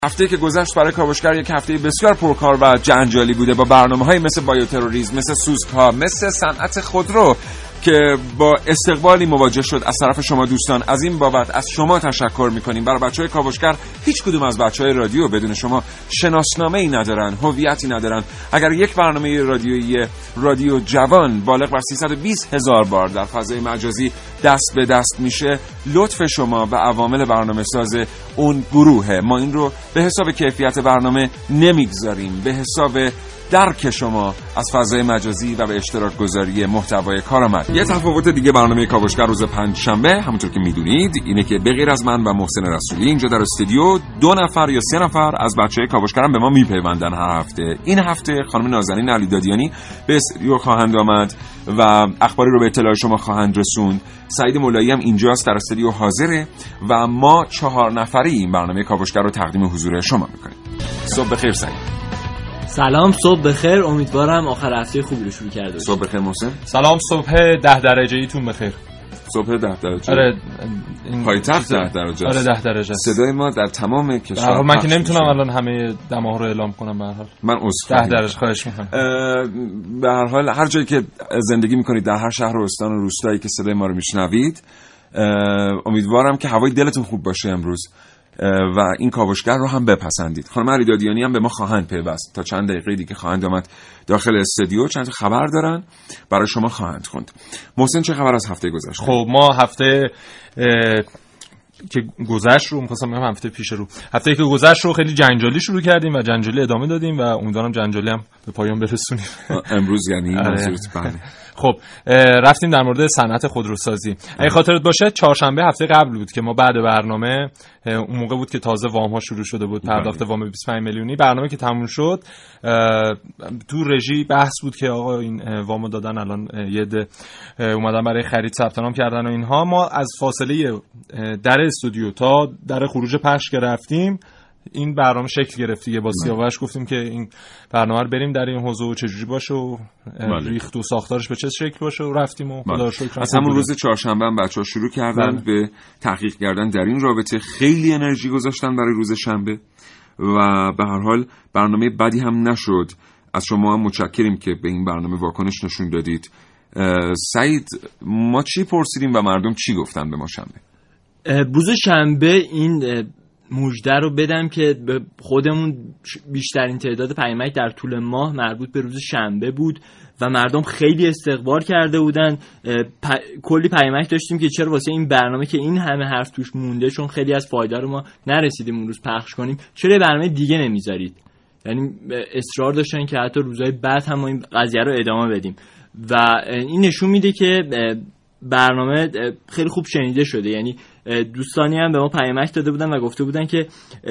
هفته که گذشت برای کاوشگر یک هفته بسیار پرکار و جنجالی بوده، با برنامه‌های مثل بایوتروریسم، مثل سوسک‌ها، مثل صنعت خودرو که با استقبالی مواجه شد از طرف شما دوستان. از این بابت از شما تشکر می‌کنیم. برای بچه‌های کاوشگر هیچ کدوم از بچه‌های رادیو بدون شما شناسنامه‌ای ندارن، هویتی ندارن. اگر یک برنامه رادیویی رادیو جوان بالغ بر 320,000 بار در فضای مجازی دست به دست میشه، لطف شما و عوامل برنامه‌ساز اون گروهه. ما این رو به حساب کیفیت برنامه نمیگذاریم، به حساب درک شما از فضای مجازی و به اشتراک گذاری محتوای کارآمد. یه تفاوت دیگه برنامه کاوشگر روز پنجشنبه همونطور که میدونید اینه که به غیر از من و محسن رسولی اینجا در استودیو 2 نفر یا 3 نفر از بچهای کاوشگر هم به ما میپیوندن هر هفته. این هفته خانم نازنین علیدادیانی به استودیو خواهند آمد و اخباری رو به اطلاع شما خواهند رسوند. سعید مولایی هم اینجاست در استودیو حاضره و ما 4 نفری این برنامه کاوشگر رو تقدیم حضور شما میکنیم. صبح بخیر سعید. سلام، صبح بخیر. امیدوارم آخر هفته خوبی رو شروع کرده باشید. صبح بخیر محسن. سلام، صبح 10 درجه ایتون بخیر. صبح 10 درجه. آره پایتخت 10 درجه. آره 10 درجه. صدای ما در تمام کشور. من که نمیتونم الان همه دماها رو اعلام کنم. به هر حال من عذرخواهی 10 درجه خواهش میکنم. به هر حال هر جایی که زندگی میکنید، در هر شهر و استان و روستایی که صدای ما رو میشنوید، امیدوارم که هوای دلتون خوب باشه امروز و این کاوشگر رو هم بپسندید. خانم علیدادیانی هم به ما خواهند پیوست. تا چند دقیقه دیگه خواهند آمد داخل استودیو، چند تا خبر دارن برای شما خواهند خوند. محسن چه خبر از هفته گذشته؟ خب ما هفته که گذشت رو می‌خواستم بگم، هفته پیش رو، هفته که گذشت رو خیلی جنجالی شروع کردیم و جنجالی ادامه دادیم و امیدوارم جنجالی هم به پایان برسونیم امروز. یعنی منظورت بله. خب رفتیم در مورد صنعت خودروسازی. اگه خاطرت باشه چهارشنبه هفته قبل بود که ما بعد برنامه، اون موقع بود که تازه وام ها شروع شده بود، پرداخت وام 25 میلیونی. برنامه که تموم شد تو رژی بحث بود که آقا این وامو دادن، الان یه عده اومدن برای خرید ثبت نام کردن و اینها. ما از فاصله در استودیو تا در خروج پخش که رفتیم این برنامه شکل گرفت دیگه. با سیاوش گفتیم که این برنامه رو بریم در این حوزه و چجوری باشه و ریخت و ساختارش به چه شکل باشه و رفتیم و خدا رو شکر. از همون روز چهارشنبه هم بچه‌ها شروع کردن به تحقیق کردن در این رابطه. خیلی انرژی گذاشتن برای روز شنبه و به هر حال برنامه بدی هم نشد. از شما هم متشکریم که به این برنامه واکنش نشون دادید. سعید، ما چی پرسیدیم و مردم چی گفتن به ما شنبه؟ روز شنبه این مژده رو بدم که به خودمون بیشترین تعداد پیامک در طول ماه مربوط به روز شنبه بود و مردم خیلی استقبال کرده بودن. کلی پیامک داشتیم که چرا واسه این برنامه که این همه حرف توش مونده، چون خیلی از فایده رو ما نرسیدیم اون روز پخش کنیم، چرا برنامه دیگه نمیذارید؟ یعنی اصرار داشتن که حتی روزهای بعد هم ما این قضیه رو ادامه بدیم و این نشون میده که برنامه خیلی خوب شنیده شده. یعنی دوستانی هم به ما پیامک داده بودن و گفته بودن که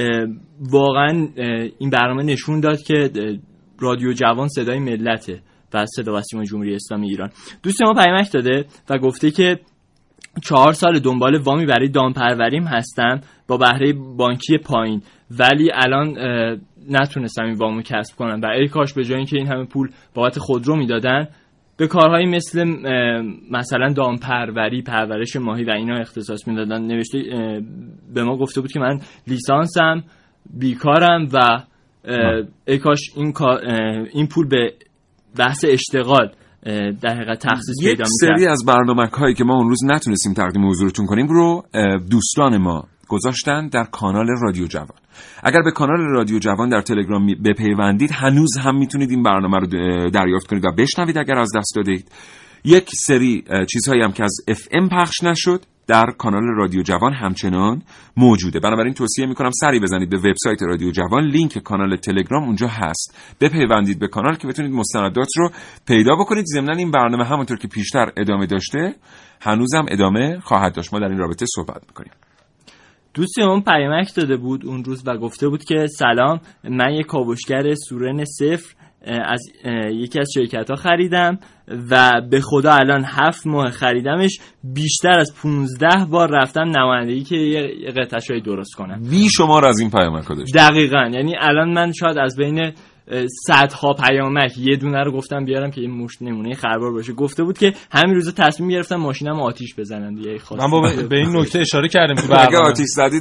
واقعا این برنامه نشون داد که رادیو جوان صدای ملته و صدا و سیما جمهوری اسلامی ایران. دوست ما پیامک داده و گفته که 4 سال دنبال وامی برای دامپروریم هستم با بهره بانکی پایین، ولی الان نتونستم این وامو کسب کنم و ای کاش به جای اینکه این همه پول بابت خودرو میدادن به کارهایی مثل مثلا دامپروری، پرورش ماهی و اینا اختصاص میدادن. نوشته به ما گفته بود که من لیسانسم، بیکارم و ای کاش این پول به بحث اشتغال در حقیقت تخصیص پیدا می‌کرد. یک سری از برنامه‌هایی که ما اون روز نتونستیم تقدیم حضورتون کنیم رو دوستان ما گذاشتن در کانال رادیو جوان. اگر به کانال رادیو جوان در تلگرام بپیوندید هنوز هم میتونید این برنامه رو دریافت کنید و بشنوید اگر از دست دادید. یک سری چیزهایی هم که از FM پخش نشد در کانال رادیو جوان همچنان موجوده. بنابراین توصیه میکنم سری بزنید به وبسایت رادیو جوان، لینک کانال تلگرام اونجا هست، بپیوندید به کانال که بتونید مستندات رو پیدا بکنید. ضمن این برنامه همونطور که پیشتر ادامه داشته هنوزم ادامه خواهد داشت. ما در این رابطه صحبت میکنیم. دوستی اون پیامک داده بود اون روز و گفته بود که سلام، من یک کاوشگر سورن 0 از یکی از شرکت‌ها خریدم و به خدا الان 7 ماه خریدمش، بیشتر از 15 بار رفتم نمایندگی که یه قطعه‌شو درست کنم. بی شمار از این پیامک‌ها داشت. دقیقاً، یعنی الان من شاید از بین صدها پیامک یه دونه رو گفتم بیارم که این مشت نمونه خربار باشه. گفته بود که همین روزا تصمیم گرفتم ماشینم آتیش بزنم دیگه. من به این نکته اشاره کردم که اگه آتیش زدید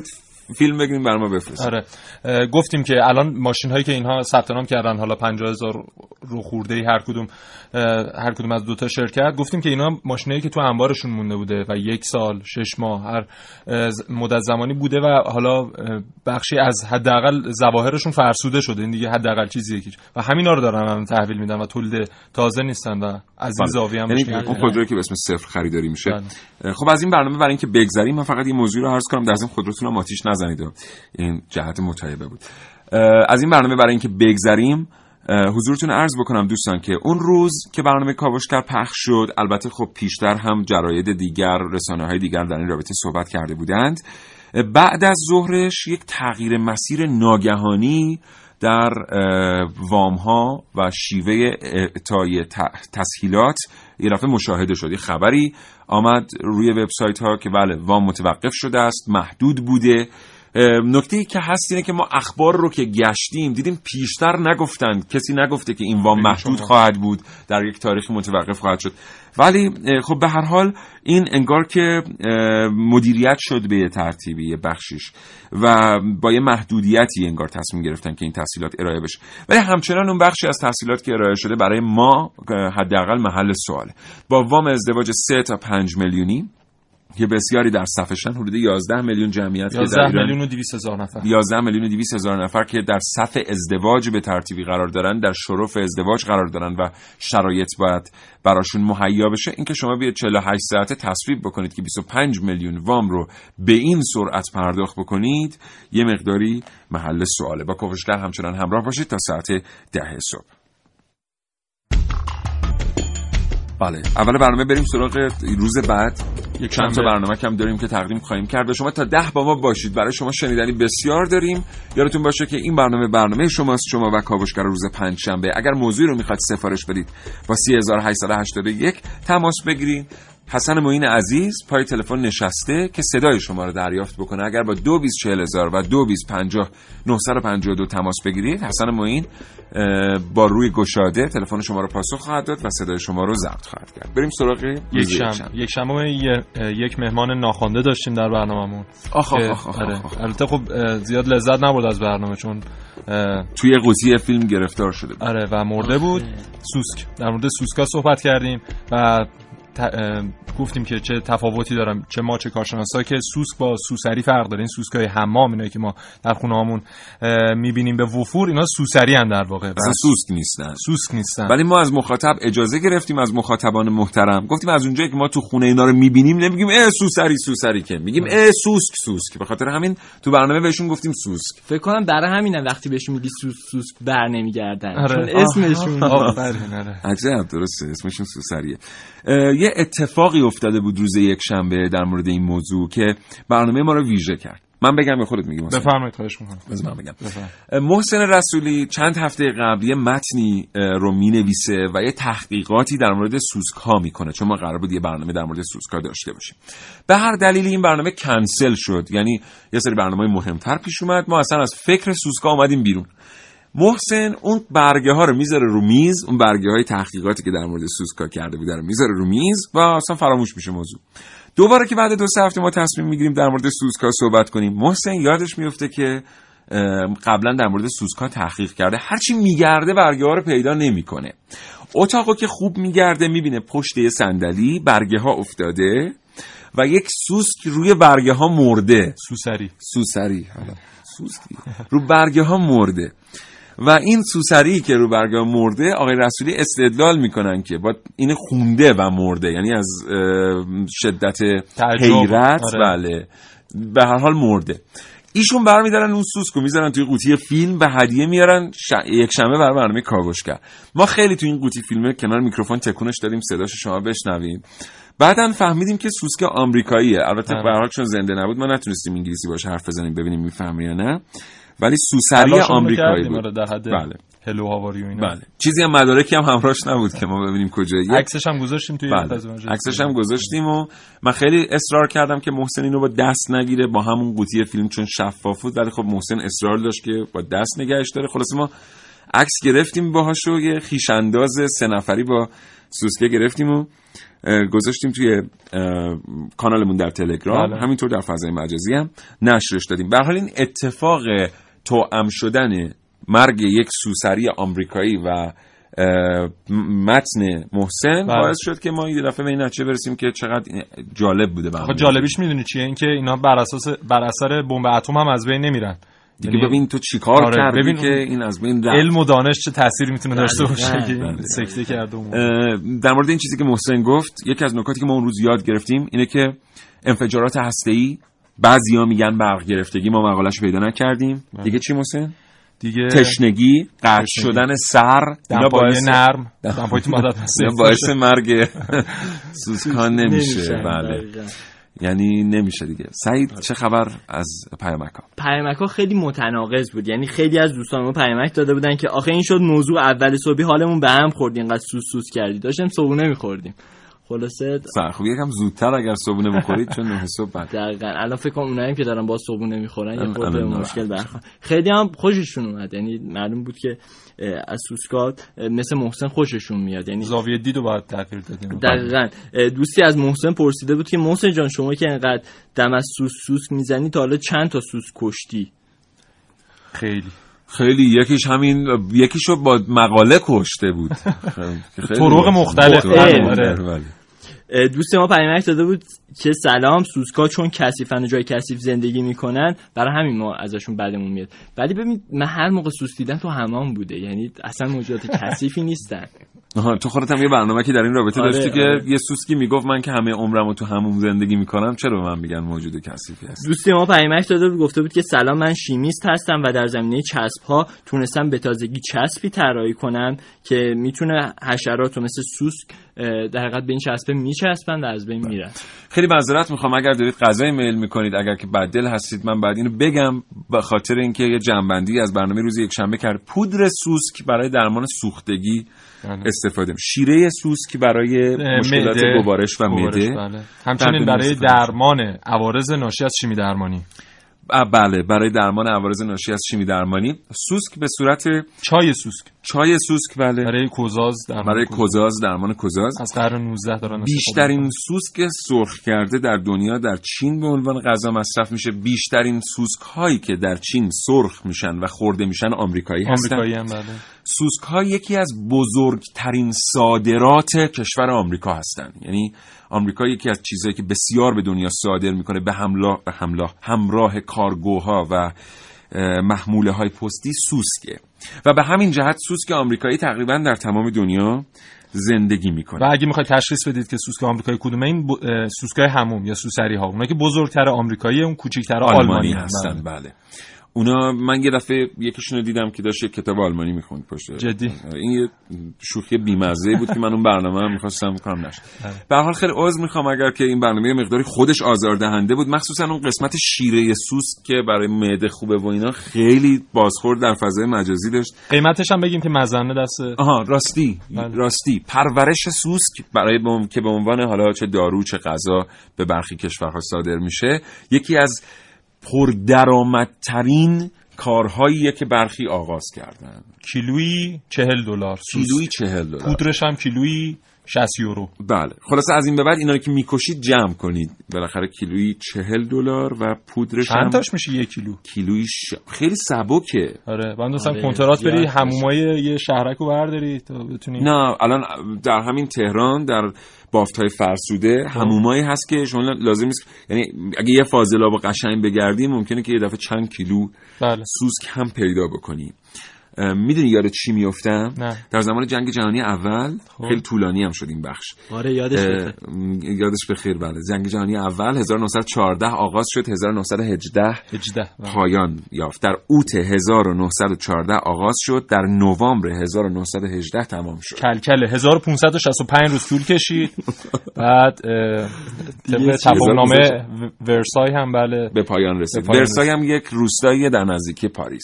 فیلم بگیریم برام بفرستید. آره گفتیم که الان ماشین هایی که اینها ثبت نام کردن، حالا 50,000 رو خورده‌ای هر کدوم از 2 شرکت، گفتیم که اینا ماشینایی که تو انبارشون مونده بوده و 1 سال 6 ماه هر مدت زمانی بوده و حالا بخشی از حداقل ظواهرشون فرسوده شده. این دیگه حداقل چیزیه که و همینا رو دارن تحویل میدن و تولید تازه نیستن و از این زاویه هم یعنی اون خودرویی که به اسم صفر خریداری میشه. خب از این برنامه برای اینکه بگذریم، من فقط این موضوع رو عرض کنم، در ضمن خودروتون هم آتیش نزنید، این جهت متعیبه بود. از این برنامه برای اینکه بگذریم حضورتون عرض بکنم دوستان که اون روز که برنامه کاوشگر پخش شد، البته خب پیشتر هم جراید دیگر، رسانه‌های دیگر در این رابطه صحبت کرده بودند، بعد از ظهرش یک تغییر مسیر ناگهانی در وام‌ها و شیوه اعطای تسهیلات یه دفعه مشاهده شد. خبری آمد روی وبسایت‌ها که بله وام متوقف شده است، محدود بوده. نکته‌ای که هست اینه که ما اخبار رو که گشتیم دیدیم پیشتر نگفتند، کسی نگفته که این وام محدود خواهد بود، در یک تاریخ متوقف خواهد شد. ولی خب به هر حال این انگار که مدیریت شد به یه ترتیبی، یه بخشیش و با یه محدودیتی انگار تصمیم گرفتن که این تسهیلات ارائه بشه. ولی همچنان اون بخشی از تسهیلات که ارائه شده برای ما حداقل محل سواله. با وام ازدواج 3 تا 5 میلیونی که بسیاری در صفشن، حدود 11 میلیون جمعیت 11 میلیون و 200 هزار نفر که در صف ازدواج به ترتیبی قرار دارن، در شرف ازدواج قرار دارن و شرایط باید براشون مهیا بشه. اینکه شما بیاید 48 ساعته تصویب بکنید که 25 میلیون وام رو به این سرعت پرداخت بکنید، یه مقداری محل سواله. با کاوشگر همچنان همراه باشید تا ساعت 10 صبح. بله، اول برنامه بریم سراغ روز بعد. یک چند تا برنامه کم داریم که تقدیم خواهیم کرد و شما تا 10 با ما باشید. برای شما شنیدنی بسیار داریم. یادتون باشه که این برنامه شماست، شما و کاوشگر روز پنجشنبه. اگر موضوعی رو میخواید سفارش بدید با 3881 تماس بگیرید. حسن معین عزیز پای تلفن نشسته که صدای شما رو دریافت بکنه. اگر با 224000 و 2250 تماس بگیرید، حسن معین با روی گشاده تلفن شما رو پاسخ خواهد داد و صدای شما رو ضبط خواهد کرد. بریم سراغ یک شنبه یک مهمان ناخوانده داشتیم در برنامه‌مون. البته خب زیاد لذت نبرد از برنامه، چون توی قوطی فیلم گرفتار شده بود. آره و مرده بود. سوسک، در مورد سوسکا صحبت کردیم و گفتیم که چه تفاوتی دارن، چه ما چه کارشناسا، که سوسک با سوسری فرق داره. این سوسکای حمام، اینایی که ما در خونه‌هامون می‌بینیم به وفور، اینا سوسری ان در واقع، اصلا سوسک نیستن. ولی ما از مخاطب اجازه گرفتیم، از مخاطبان محترم گفتیم از اونجایی که ما تو خونه اینا رو می‌بینیم نمیگیم سوسری که میگیم سوسک. به خاطر همین تو برنامه بهشون گفتیم سوسک. فکر کنم برای همینه وقتی بهشون میگی سوسک بر نمیگردن، چون اسمشون عجب درسته، اسمشون سوسریه. یه اتفاقی افتاده بود روز یک شنبه در مورد این موضوع که برنامه ما رو ویژه کرد. من بگم یا خودت میگی؟ بفرمایید، خواهش می‌کنم. من بگم. محسن رسولی چند هفته قبل یه متنی رو مینویسه و یه تحقیقاتی در مورد سوسک‌ها میکنه، چون ما قرار بود یه برنامه در مورد سوسک‌ها داشته باشیم. به هر دلیلی این برنامه کنسل شد، یعنی یه سری برنامه‌های مهمتر پیش اومد، ما اصلا از فکر سوسک‌ها اومدیم بیرون. محسن اون برگه ها رو میذاره رو میز، اون برگه های تحقیقاتی که در مورد سوسکا کرده بود رو میذاره رو میز و اصلا فراموش میشه موضوع. دوباره که بعد 2 هفته ما تصمیم میگیریم در مورد سوسکا صحبت کنیم، محسن یادش میفته که قبلا در مورد سوسکا تحقیق کرده، هرچی میگرده برگه ها رو پیدا نمیکنه. اتاقو که خوب میگرده میبینه پشت یه صندلی برگه ها افتاده و یک سوسک روی برگه ها مرده. سوسری حالا سوسکی رو برگه ها مرده و این سوسری که رو برگه مرده، آقای رسولی استدلال میکنن که با این خونده و مرده، یعنی از شدت حیرت، بله به هر حال مرده. ایشون برمیدارن اون سوسکو میذارن توی قوطی فیلم و هدیه میارن یک شنبه برای برنامه کاوشگر. ما خیلی توی این قوطی فیلم کنار میکروفون تکونش دادیم صداش شما بشنویم. بعدن فهمیدیم که سوسک آمریکاییه. البته به هر حال چون زنده نبود ما نتونستیم انگلیسی باهاش حرف بزنیم ببینیم میفهمه یا نه، ولی سوسری آمریکایی بود. بله. هلو هاواری و اینا. بله. چیزی هم مدارکی هم همراهش نبود که ما ببینیم کجاییه. عکسش هم گذاشتیم توی عکسش هم گذاشتیم و من خیلی اصرار کردم که محسن اینو با دست نگیره با همون قوطی فیلم، چون شفاف بود، ولی خب محسن اصرار داشت که با دست نگهش داره. خلاص ما عکس گرفتیم باهاش و یه خویش انداز 3 نفری با سوسکه گرفتیم و گذاشتیم توی کانالمون در تلگرام، همینطور در فضای مجازی هم نشرش دادیم. به هر حال این اتفاق توأم شدن مرگ یک سوسری آمریکایی و متن محسن باعث شد که ما یه دفعه به این نتیجه برسیم که چقدر جالب بوده. خب جالبیش میدونی چیه؟ اینکه اینا بر اثر بمب اتم هم از بین نمیرن دیگه. ببین تو چیکار کردی ببین که این از بین رفت. علم و دانش چه تأثیری میتونه داشته باشه که سکته کرده. در مورد این چیزی که محسن گفت، یکی از نکاتی که ما اون روز یاد گرفتیم اینه که انفجارات هسته‌ای بعضیا میگن برق گرفتگی، ما مقاله‌اش پیدا نکردیم. دیگه چی محسن؟ دیگه تشنگی، قطع شدن سر، دمپایی نرم، دمپایی تو مدت باعث مرگ سوسکان نمیشه. بله یعنی نمیشه دیگه. سعید چه خبر از پیامک‌ها؟ پیامک‌ها خیلی متناقض بود. یعنی خیلی از دوستان ما پیامک داده بودن که آخه این شد موضوع اول صبحی حالمون به هم خورد، اینقدر سوس کردی، داشتیم صبحونه می‌خوردیم. خلاصه خب یکم زودتر اگر صبحونه بخورید چون 9 صبح بعد. دقیقاً الان فکر کنم اونایی که دارن با صبحونه میخورن یه خورده مشکل برخورد. خیلی هم خوششون اومد، یعنی معلوم بود که از سوسکا مثل محسن خوششون میاد، یعنی زاویه دیدو باید تغییر بدیم. دقیقاً دوستی از محسن پرسیده بود که محسن جان شما که اینقدر دم از سوسک میزنی تا حالا چند تا سوسک کشتی؟ خیلی یکیشو با مقاله کشته بود. طرق مختلف. دوست ما پیامک داده بود که سلام، سوسکا چون کثیفن و جای کثیف زندگی میکنن برای همین ما ازشون بدمون میاد. ولی ببین من هر موقع سوس دیدم تو حمام بوده، یعنی اصلا موجودات کثیفی نیستن. تو خودت هم یه برنامه که در این رابطه داشتی که یه سوسکی میگفت من که همه عمرمو تو حموم زندگی میکنم چرا به من میگن موجود کثیفی هست. دوست ما پیامک داده بود گفته بود که سلام، من شیمیست هستم و در زمینه چسب ها تونستم به تازگی چسبی طراحی کنم که میتونه حشرات مثل سوسک در حقیقت به این چسبه میچسبن و از بین میرن. خیلی معذرت میخوام اگر دارید غذای میل میکنید، اگر که بددل هستید من بعد اینو بگم به خاطر اینکه یه جنبندی از برنامه روز یک شنبه کرد. پودر سوسک برای درمان سوختگی استفاده میشه، شیره سوسک برای مشکلات گوارش و معده، همچنین برای درمان عوارض ناشی از شیمی درمانی. بله برای درمان عوارض ناشی از شیمی درمانی. سوسک به صورت چای سوسک بله، برای کوزاز درمان کوزاز از قرن 19 دارن. بیشترین سوسک سرخ کرده در دنیا در چین به عنوان غذا مصرف میشه. بیشترین سوسک هایی که در چین سرخ میشن و خورده میشن آمریکایی هستن. بله. سوسک ها یکی از بزرگترین صادرات کشور آمریکا هستن. یعنی آمریکا یکی از چیزایی که بسیار به دنیا صادر میکنه به همراه کارگوها و محموله های پستی سوسکه و به همین جهت سوسک آمریکایی تقریبا در تمام دنیا زندگی میکنه. و اگه میخواید تشخیص بدید که سوسک آمریکایی کدومه، این سوسکای حموم یا سوسری ها، اونایی که بزرگتر آمریکایی، اون کوچیک‌تر آلمانی هستن. بله اونا من یه دفعه یکیشونو دیدم که داشت یک کتاب آلمانی میخوند پشت. جدی این یه شوخی بی‌مزه‌ای بود که من اون برنامه رو می‌خواستم بکنم نشد. به هر حال خیلی عذر میخوام اگر که این برنامه مقداری خودش آزاردهنده بود، مخصوصا اون قسمت شیره سوسک که برای معده خوبه و اینا خیلی بازخورد در فضای مجازی داشت. قیمتش هم بگیم که مزنه دست. راستی پرورش سوسک برای که به عنوان حالا چه دارو چه غذا به برخی کشورها صادر میشه، یکی از پردرآمدترین کارهاییه که برخی آغاز کردن. کیلویی $40. پودرش هم کیلویی €60. بله خلاصه از این به بعد اینا رو که میکشید جمع کنید، بالاخره کیلویی $40 و پودرش هم چند تاش میشه 1 کیلو؟ کیلویش خیلی سبکه. آره بعد مثلا کنترات بری حمومای یه شهرکو برداری تا بتونی. نه الان در همین تهران در بافت‌های فرسوده حمومایی هست که شما لازم نیست، یعنی اگه یه فاضلاب قشنگ بگردی ممکنه که یه دفعه چند کیلو سوسک هم پیدا بکنی. میدونی یاد چی میافتم؟ در زمان جنگ جهانی اول خیلی طولانی هم شد این بخش. آره یادش بخیر. بله جنگ جهانی اول 1914 آغاز شد، 1918 پایان یافت. در اوت 1914 آغاز شد، در نوامبر 1918 تمام شد. کلکل 1565 روز طول کشید. بعد طبق تفاهمنامه ورسای هم بله به پایان رسید. ورسای هم یک روستایی در نزدیکی پاریس.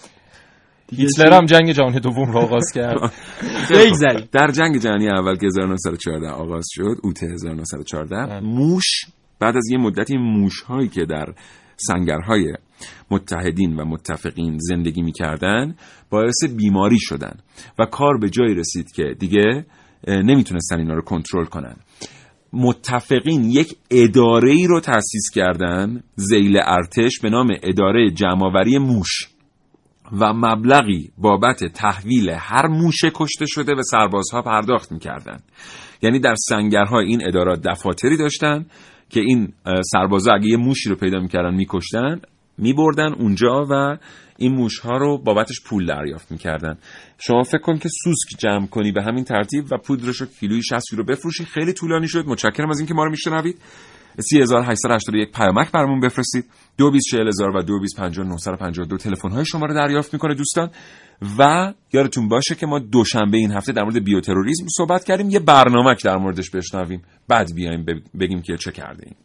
هیتلر هم جنگ جهانی دوم رو آغاز کرد. در جنگ جهانی اول که 1914 آغاز شد، اوت 1914 موش بعد از یه مدتی موش‌هایی که در سنگرهای متحدین و متفقین زندگی می‌کردن باعث بیماری شدن و کار به جایی رسید که دیگه نمیتونستن اینا رو کنترل کنن. متفقین یک اداره‌ای رو تأسیس کردن ذیل ارتش به نام اداره جمع‌آوری موش و مبلغی بابت تحویل هر موش کشته شده به سربازها پرداخت می‌کردن. یعنی در سنگرها این ادارات دفاتری داشتن که این سربازا اگه یه موشی رو پیدا می‌کردن می‌کشتن، می‌بردن اونجا و این موش‌ها رو بابتش پول دریافت می‌کردن. شما فکر کن که سوسک جمع کنی به همین ترتیب و پودرش رو کیلویی 60 یورو بفروشی. خیلی طولانی شد. متشکرم از اینکه ما رو میشنوید. 3881 پیامک برامون بفرستید. 224000 و 225952 تلفن های شما رو دریافت میکنه دوستان. و یادتون باشه که ما دوشنبه این هفته در مورد بیوتروریسم صحبت کردیم، یه برنامه‌ک در موردش بشنویم، بعد بیایم بگیم که چه کرده ایم.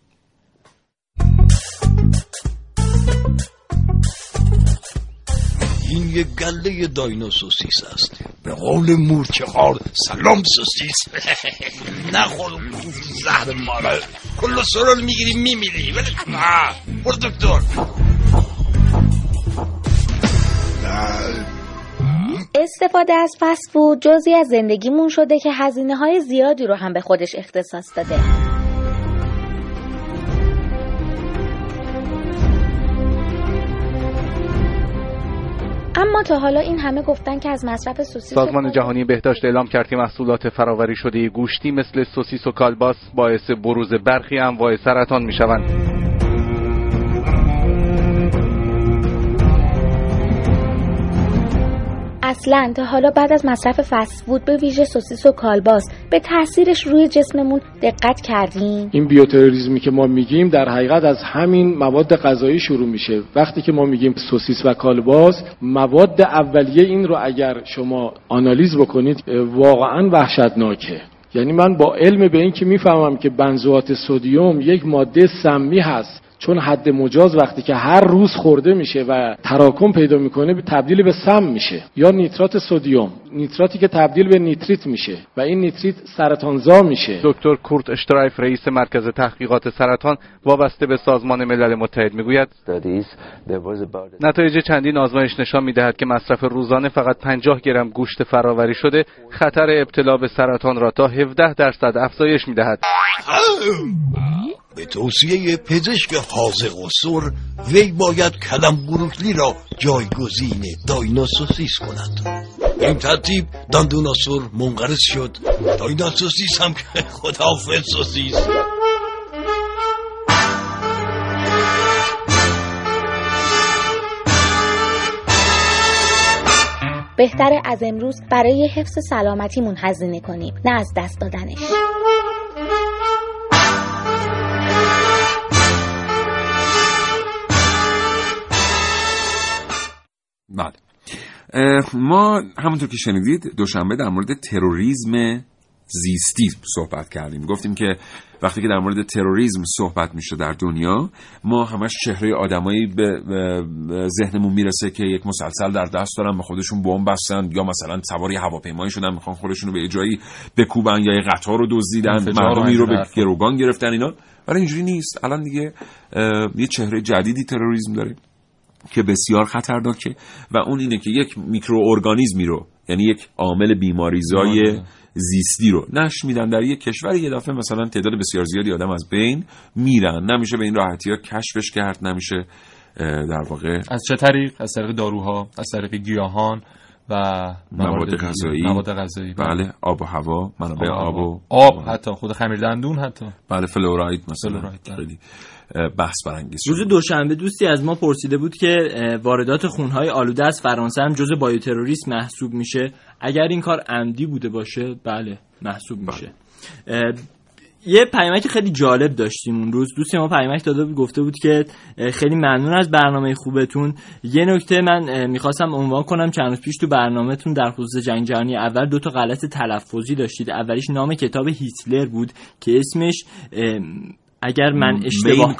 این یک گله داینا سوسیس است. به قول مورچه‌ها سلام سوسیس. نخور زهر ماره. کلسترول میگیری میمیری. برو دکتر. استفاده از فست فود جزئی از زندگیمون شده که هزینه‌های زیادی رو هم به خودش اختصاص داده. اما تا حالا این همه گفتن که از مصرف سوسیس سازمان جهانی بهداشت اعلام کرد که محصولات فرآوری شده گوشتی مثل سوسیس و کالباس باعث بروز برخی انواع سرطان می‌شوند. اصلا تا حالا بعد از مصرف فست فود به ویژه سوسیس و کالباس به تاثیرش روی جسممون دقت کردیم؟ این بیوتروریسمی که ما میگیم در حقیقت از همین مواد غذایی شروع میشه. وقتی که ما میگیم سوسیس و کالباس، مواد اولیه این رو اگر شما آنالیز بکنید واقعا وحشتناکه. یعنی من با علم به این که میفهمم که بنزوات سدیم یک ماده سمی هست، چون حد مجاز وقتی که هر روز خورده میشه و تراکم پیدا میکنه تبدیل به سم میشه، یا نیترات سدیم، نیتراتی که تبدیل به نیتریت میشه و این نیتریت سرطانزا میشه. دکتر کورت اشترایف رئیس مرکز تحقیقات سرطان وابسته به سازمان ملل متحد میگوید نتایج چندین آزمایش نشان میدهد که مصرف روزانه فقط 50 گرم گوشت فرآوری شده خطر ابتلا به سرطان را تا 17% افزایش میدهد. به توصیه پزشک حاذق و سر وی باید کلم بروکلی را جایگزین دایناسوسیس کند. این ترتیب دندوناسور منقرض شد، دایناسوسیس هم که خداحافظ سوسیس. بهتره از امروز برای حفظ سلامتیمون هزینه کنیم، نه از دست دادنش. بله، ما همونطور که شنیدید دوشنبه در مورد تروریسم زیستی صحبت کردیم. گفتیم که وقتی که در مورد تروریسم صحبت میشه در دنیا، ما همش چهره آدمایی به ذهنمون میرسه که یک مسلسل در دست دارن، به خودشون بمب بستن، یا مثلا سواری هواپیمایی شدن میخوان خودشون رو به جایی بکوبن، یا قطار رو دزدیدن، مردمی رو به گروگان گرفتن اینا. ولی اینجوری نیست. الان دیگه یه چهره جدیدی تروریسم داره که بسیار خطرناکه و اون اینه که یک میکروارگانیسمی رو، یعنی یک عامل بیماریزای زیستی رو نشر میدن در یک کشور، یه دفعه مثلا تعداد بسیار زیادی آدم از بین میرن. نمیشه به این راحتی‌ها کشفش کرد، نمیشه در واقع از چه طریق؟ از طریق داروها، از طریق گیاهان و مواد غذایی. بله، آب و هوا، منابع آب، حتی خود خمیر دندون، حتی بله فلوراید مثلا. خیلی بحث برانگیز شد. روز دوشنبه دوستی از ما پرسیده بود که واردات خونهای آلوده از فرانسه هم جزء بایوتروریسم محسوب میشه؟ اگر این کار عمدی بوده باشه بله محسوب میشه. یه پیامک خیلی جالب داشتیم اون روز. دوستی ما پیامک داده بود، گفته بود که خیلی ممنون از برنامه خوبتون. یه نکته من میخواستم عنوان کنم، چند روز پیش تو برنامهتون در خصوص جنگ جهانی اول 2 تا غلط تلفظی داشتید. اولیش نام کتاب هیتلر بود که اسمش اگر من اشتباه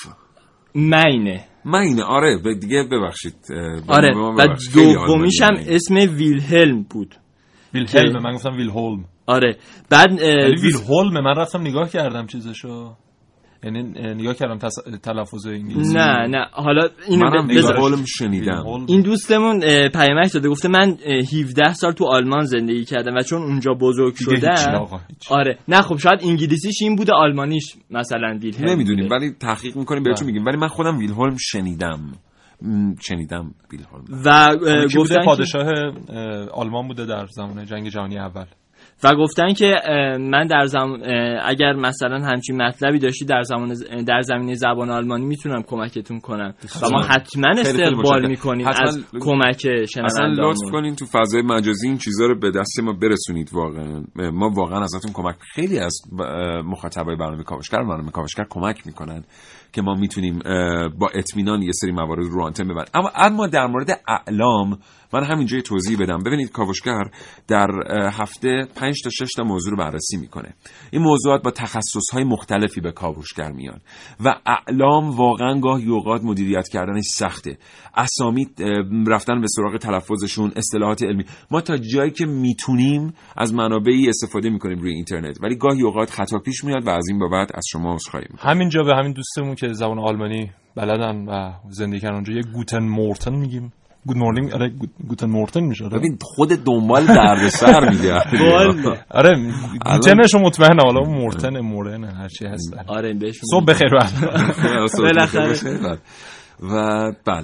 مینه آره دیگه ببخشید. آره و دومیش هم اسم ویلهلم بود. ویلهلم، من گفتم ویلهلم. آره بعد ویلهلم من رفتم نگاه کردم چیزشو. یعنی نگاه کردم تلفظ انگلیسی. نه حالا اینو ویلهلم شنیدم. این دوستمون پیامک داده گفته من 17 سال تو آلمان زندگی کردم و چون اونجا بزرگ شدم. آره نه خب شاید انگلیسیش این بوده، آلمانیش مثلا ویلهلم نمیدونیم ولی تحقیق میکنیم بهتون میگیم. ولی من خودم ویلهلم شنیدم ویلهلم و گفته پادشاه آلمان بوده در زمان جنگ جهانی اول و گفتن که من اگر مثلا همچین مطلبی داشتی در زمینه زبان آلمانی میتونم کمکتون کنم و ما حتما استقبال میکنیم از کمک شنوندگان. اصلا لطف کنین تو فضای مجازی این چیزا رو به دست ما برسونید. واقعا ما واقعا ازتون کمک، خیلی از مخاطبای برنامه کاوشگر کمک میکنن که ما میتونیم با اطمینان یه سری موارد رو آنتن ببریم. اما در مورد اعلام من همینجا توضیح بدم. ببینید کاوشگر در هفته 5 تا 6 تا موضوع رو بررسی میکنه. این موضوعات با تخصصهای مختلفی به کاوشگر میان و اعلام واقعا گاهی اوقات مدیریت کردنش سخته. اسامی رفتن به سراغ تلفظشون، اصطلاحات علمی، ما تا جایی که میتونیم از منابعی استفاده میکنیم روی اینترنت، ولی گاهی اوقات خطا پیش میاد و از این بابت از شما عذرخواهی میکنم. همینجا به همین دوستمون که زبان آلمانی بلدن و زندگی کردن اونجا یه گوتن مورتن میگیم. گود مورنینگ. آره گوتن مورتن میشه. ببین خود دنبال دردسر میده. آره گوتنشو مطمئنه، حالا مورتن هر چی هست. آره بهشون صبح بخیر. بالاخره. و بله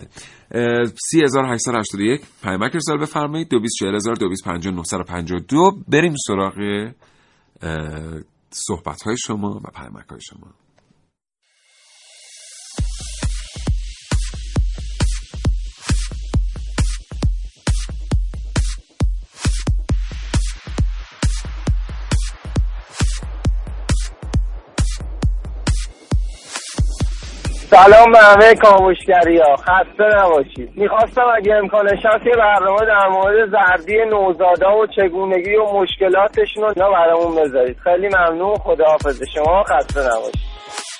3881 پیامک ارسال بفرمایید. 224000 بریم سراغ صحبت‌های شما و پیامک‌های شما. سلام به همه کاوشگریا، خسته نباشید. میخواستم اگه امکانش هست یه برنامه در مورد زردی نوزادا و چگونگی و مشکلاتشون رو برامون بذارید. خیلی ممنون، خداحافظ شما، خسته نباشید.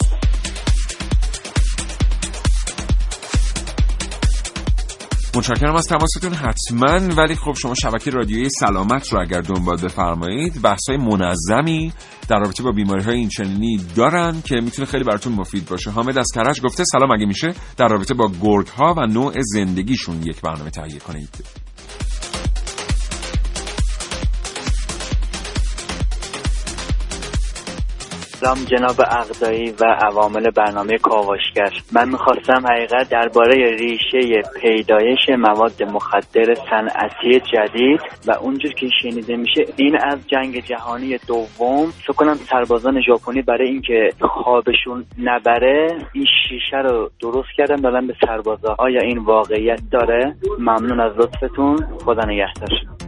متشکرم از تماستون حتما. ولی خب شما شبکه رادیویی سلامت رو اگر دنبال بفرمایید، بحث‌های منظمی در رابطه با بیماری‌های اینچنینی دارن که میتونه خیلی براتون مفید باشه. حامد از کرج گفته سلام، اگه میشه در رابطه با گرگ‌ها و نوع زندگیشون یک برنامه تهیه کنید. سلام جناب اغزایی و عوامل برنامه کاوشگر. من میخواستم حقیقت درباره ریشه پیدایش مواد مخدر صنعتی جدید و اونجور که شنیده میشه این از جنگ جهانی دوم، فکر کنم سربازان ژاپنی برای اینکه خوابشون نبره این شیشه رو درست کردن دادن به سربازا. آیا این واقعیت داره؟ ممنون از لطفتون، خدا نگهدار.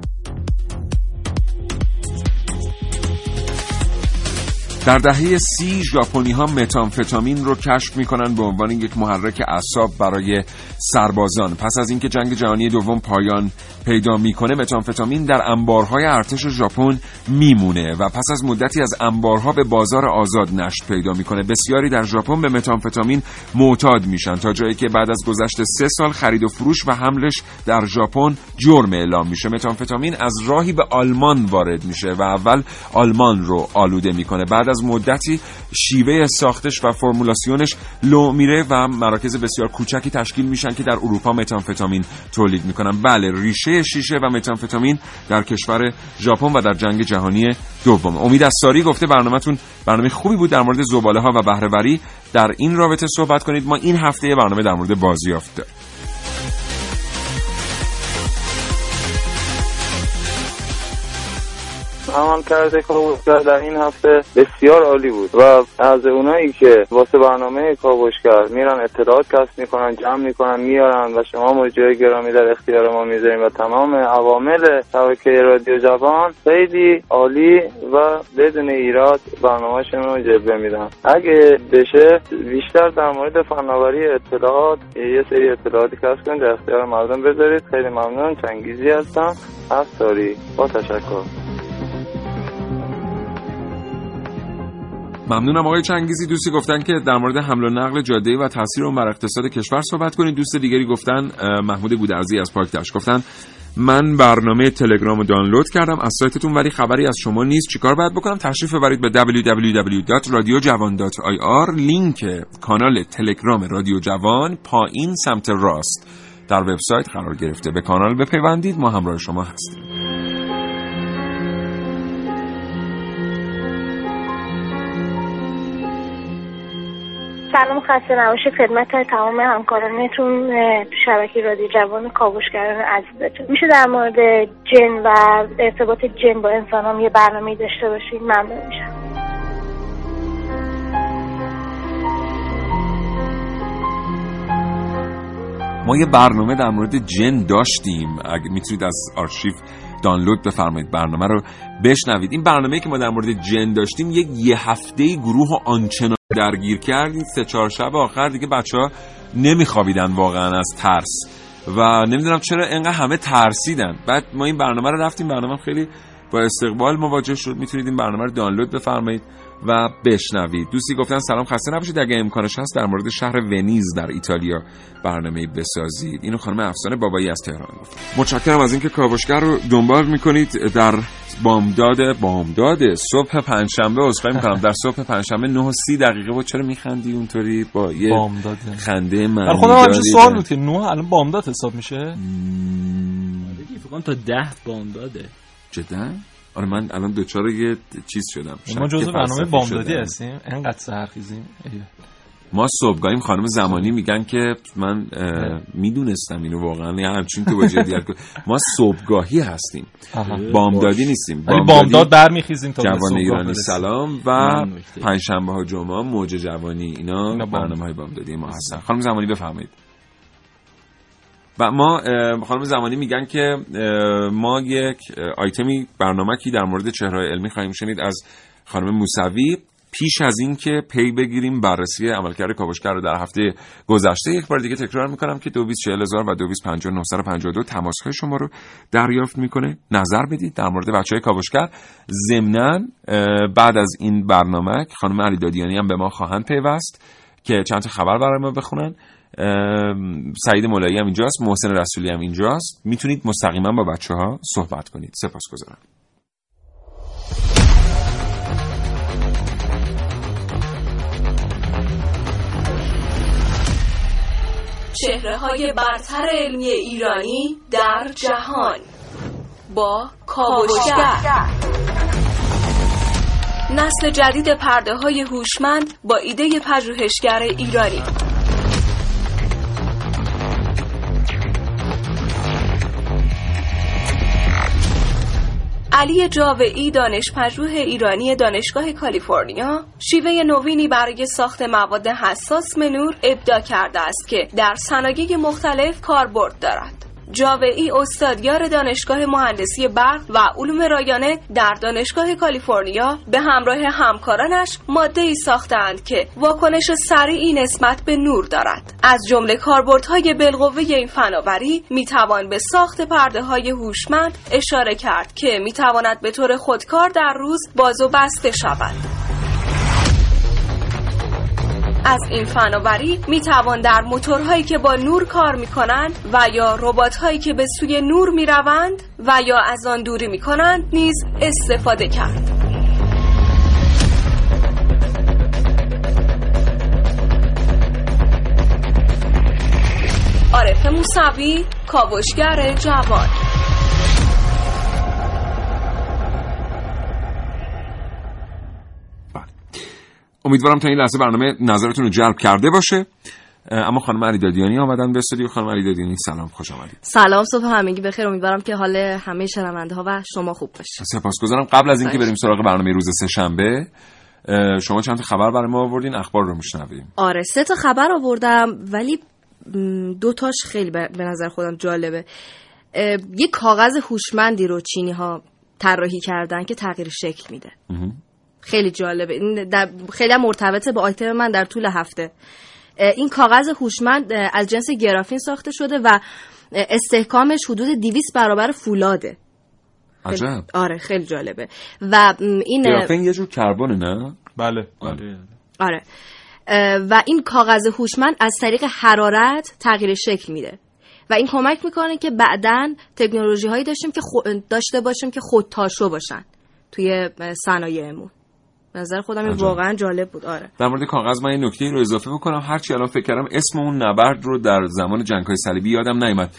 در دهه 30 ژاپنی‌ها متامفتامین رو کشف می‌کنن به عنوان یک محرک اعصاب برای سربازان. پس از اینکه جنگ جهانی دوم پایان پیدا می‌کنه، متامفتامین در انبارهای ارتش ژاپن میمونه و پس از مدتی از انبارها به بازار آزاد نشت پیدا می‌کنه. بسیاری در ژاپن به متامفتامین معتاد میشن تا جایی که بعد از گذشت 3 سال خرید و فروش و حملش در ژاپن جرم اعلام میشه. متامفتامین از راهی به آلمان وارد میشه و اول آلمان رو آلوده می‌کنه. بعد از مدتی شیوه ساختش و فرمولاسیونش لو میره و مراکز بسیار کوچکی تشکیل میشن که در اروپا متامفتامین تولید میکنن. بله، ریشه شیشه و متامفتامین در کشور ژاپن و در جنگ جهانی دوم. امید اساری گفته برنامه‌تون برنامه خوبی بود در مورد زباله‌ها و بهره‌وری در این رابطه صحبت کنید. ما این هفته برنامه در مورد بازیافت داریم. عملکرد کاوشگر در این هفته بسیار عالی بود و از اونایی که واسه برنامه کاوشگر میرن اطلاعات کسب میکنن، جمع میکنن، میارن و شما موجای گرامی در اختیار ما میذاریم و تمام عوامل شبکه رادیو جوان خیلی عالی و بدون ایراد برنامه‌شون رو جلوه میدن. اگه بشه بیشتر در مورد فناوری اطلاعات یه سری اطلاعاتی کسب کنید در اختیار مردم بذارید. خیلی ممنون. چنگیزی هستم از ساری. با تشکر. ممنونم آقای چنگیزی. دوستی گفتن که در مورد حمل و نقل جاده‌ای و تاثیر اون بر اقتصاد کشور صحبت کنید. دوست دیگری گفتن محمود گودرزی از پاکدشت گفتن من برنامه تلگرام رو دانلود کردم از سایتتون، ولی خبری از شما نیست. چیکار باید بکنم؟ تشریف ببرید به www.radiojavan.ir. لینک کانال تلگرام رادیو جوان پایین سمت راست در وبسایت قرار گرفته. به کانال بپیوندید، ما همراه شما هستیم. سلام، خسته نباشید خدمت تمام همکارانتون تو شبکه رادیو جوان، کاوشگران عزیزتون. میشه در مورد جن و ارتباط جن با انسانام یه برنامه‌ای داشته باشید؟ ممنون میشم. ما یه برنامه در مورد جن داشتیم، اگه میتونید از آرشیو دانلود بفرمایید برنامه رو بشنوید. این برنامه‌ای که ما در مورد جن داشتیم یه هفته گروه و آنچنان درگیر کردیم. 3-4 شب آخر دیگه بچه‌ها نمیخوابیدن واقعا از ترس و نمیدونم چرا اینقدر همه ترسیدن. بعد ما این برنامه رو رفتیم، برنامه خیلی با استقبال مواجه شد. میتونید این برنامه رو دانلود بفرمایید و بشنوید. دوستی گفتن سلام، خسته نباشید، اگه امکانش هست در مورد شهر ونیز در ایتالیا برنامه‌ای بسازید. اینو خانم افسانه بابایی از تهران گفت. متشکرم از اینکه کاوشگر رو دنبال میکنید. در بامداد صبح پنجشنبه عذرخواهی میکنم، در صبح پنجشنبه 9:30 بود. چرا میخندی اونطوری با یه بامداد خنده معنی؟ خودم همین سوال بود که 9 الان بامداد حساب میشه؟ فکر کنم تا 10 بامداده. جدا؟ آره من الان دوچار یه چیز شدم. ما جزو برنامه بامدادی هستیم، اینقدر سرخیزیم. ما صبحگاهیم. خانم زمانی میگن که من میدونستم اینو واقعا، یعنی همچین تو وجه ما صبحگاهی هستیم، بامدادی نیستیم. ولی بامداد برمیخیزیم تا جوان ایرانی سلام و پنجشنبه ها جمعه موج جوانی، اینا برنامه‌های بامدادی ما هستن. خانم زمانی بفرمایید. و ما خانم زمانی میگن که ما یک آیتمی برنامه‌ای در مورد چهره‌های علمی خواهیم شنید از خانم موسوی. پیش از این که پی بگیریم بررسی عملکرد کاوشگر رو در هفته گذشته، یک بار دیگه تکرار میکنم که 224000 و 225952 تماس‌های شما رو دریافت میکنه. نظر بدید در مورد بچهای کاوشگر. ضمناً بعد از این برنامه خانم علی دادیانی هم به ما خواهند پیوست که چند تا خبر برای ما بخونن. سعید مولایی هم اینجاست، محسن رسولی هم اینجاست. میتونید مستقیما با بچه‌ها صحبت کنید. سپاسگزارم. چهره‌های برتر علمی ایرانی در جهان با کاوشگر. نسل جدید پرده‌های هوشمند با ایده پژوهشگر ایرانی. علی جاوئی، دانشپژوه ایرانی دانشگاه کالیفرنیا، شیوه نوینی برای ساخت مواد حساس به نور ابداع کرده است که در صنایع مختلف کاربرد دارد. جاوئی استادیار دانشگاه مهندسی برق و علوم رایانه در دانشگاه کالیفرنیا به همراه همکارانش ماده‌ای ساختند که واکنش سریعی نسبت به نور دارد. از جمله کاربردهای بالقوه این فناوری میتوان به ساخت پرده‌های هوشمند اشاره کرد که میتواند به طور خودکار در روز باز و بسته شود. از این فناوری میتوان در موتورهایی که با نور کار میکنند و یا ربات‌هایی که به سوی نور میروند و یا از آن دوری میکنند نیز استفاده کرد. عارف موسوی، کاوشگر جوان. امیدوارم تا این لحظه برنامه نظرتون رو جلب کرده باشه. اما خانم علی دادیانی آمدن به استودیو. خانم علی دادیانی سلام، خوش آمدید. سلام، صبح همگی بخیر. امیدوارم که حال همه شنونده ها و شما خوب باشه. سپاسگزارم. قبل از اینکه بریم سراغ برنامه روز سه‌شنبه، شما چند تا خبر برای ما آوردین، اخبار رو میشنویم. آره 3 تا خبر آوردم، ولی 2 تاش خیلی به نظر خودم جالبه. یه کاغذ هوشمندی رو چینی ها طراحی کردن که تغییر شکل میده. خیلی جالبه. این خیلی مرتبطه با آیتم من در طول هفته. این کاغذ هوشمند از جنس گرافین ساخته شده و استحکامش حدود 200 برابر فولاده. عجب. آره خیلی جالبه. و این گرافین یه جور کربونه نه؟ بله. آره. و این کاغذ هوشمند از طریق حرارت تغییر شکل میده و این کمک میکنه که بعداً تکنولوژی هایی داشته باشیم که خودتاشو باشن توی صنایعمون. نظر خودم این واقعا جالب بود. آره. در مورد کاغذ من این نکته رو اضافه بکنم، هرچی الان فکر کردم اسم اون نبرد رو در زمان جنگ‌های صلیبی یادم نیامد.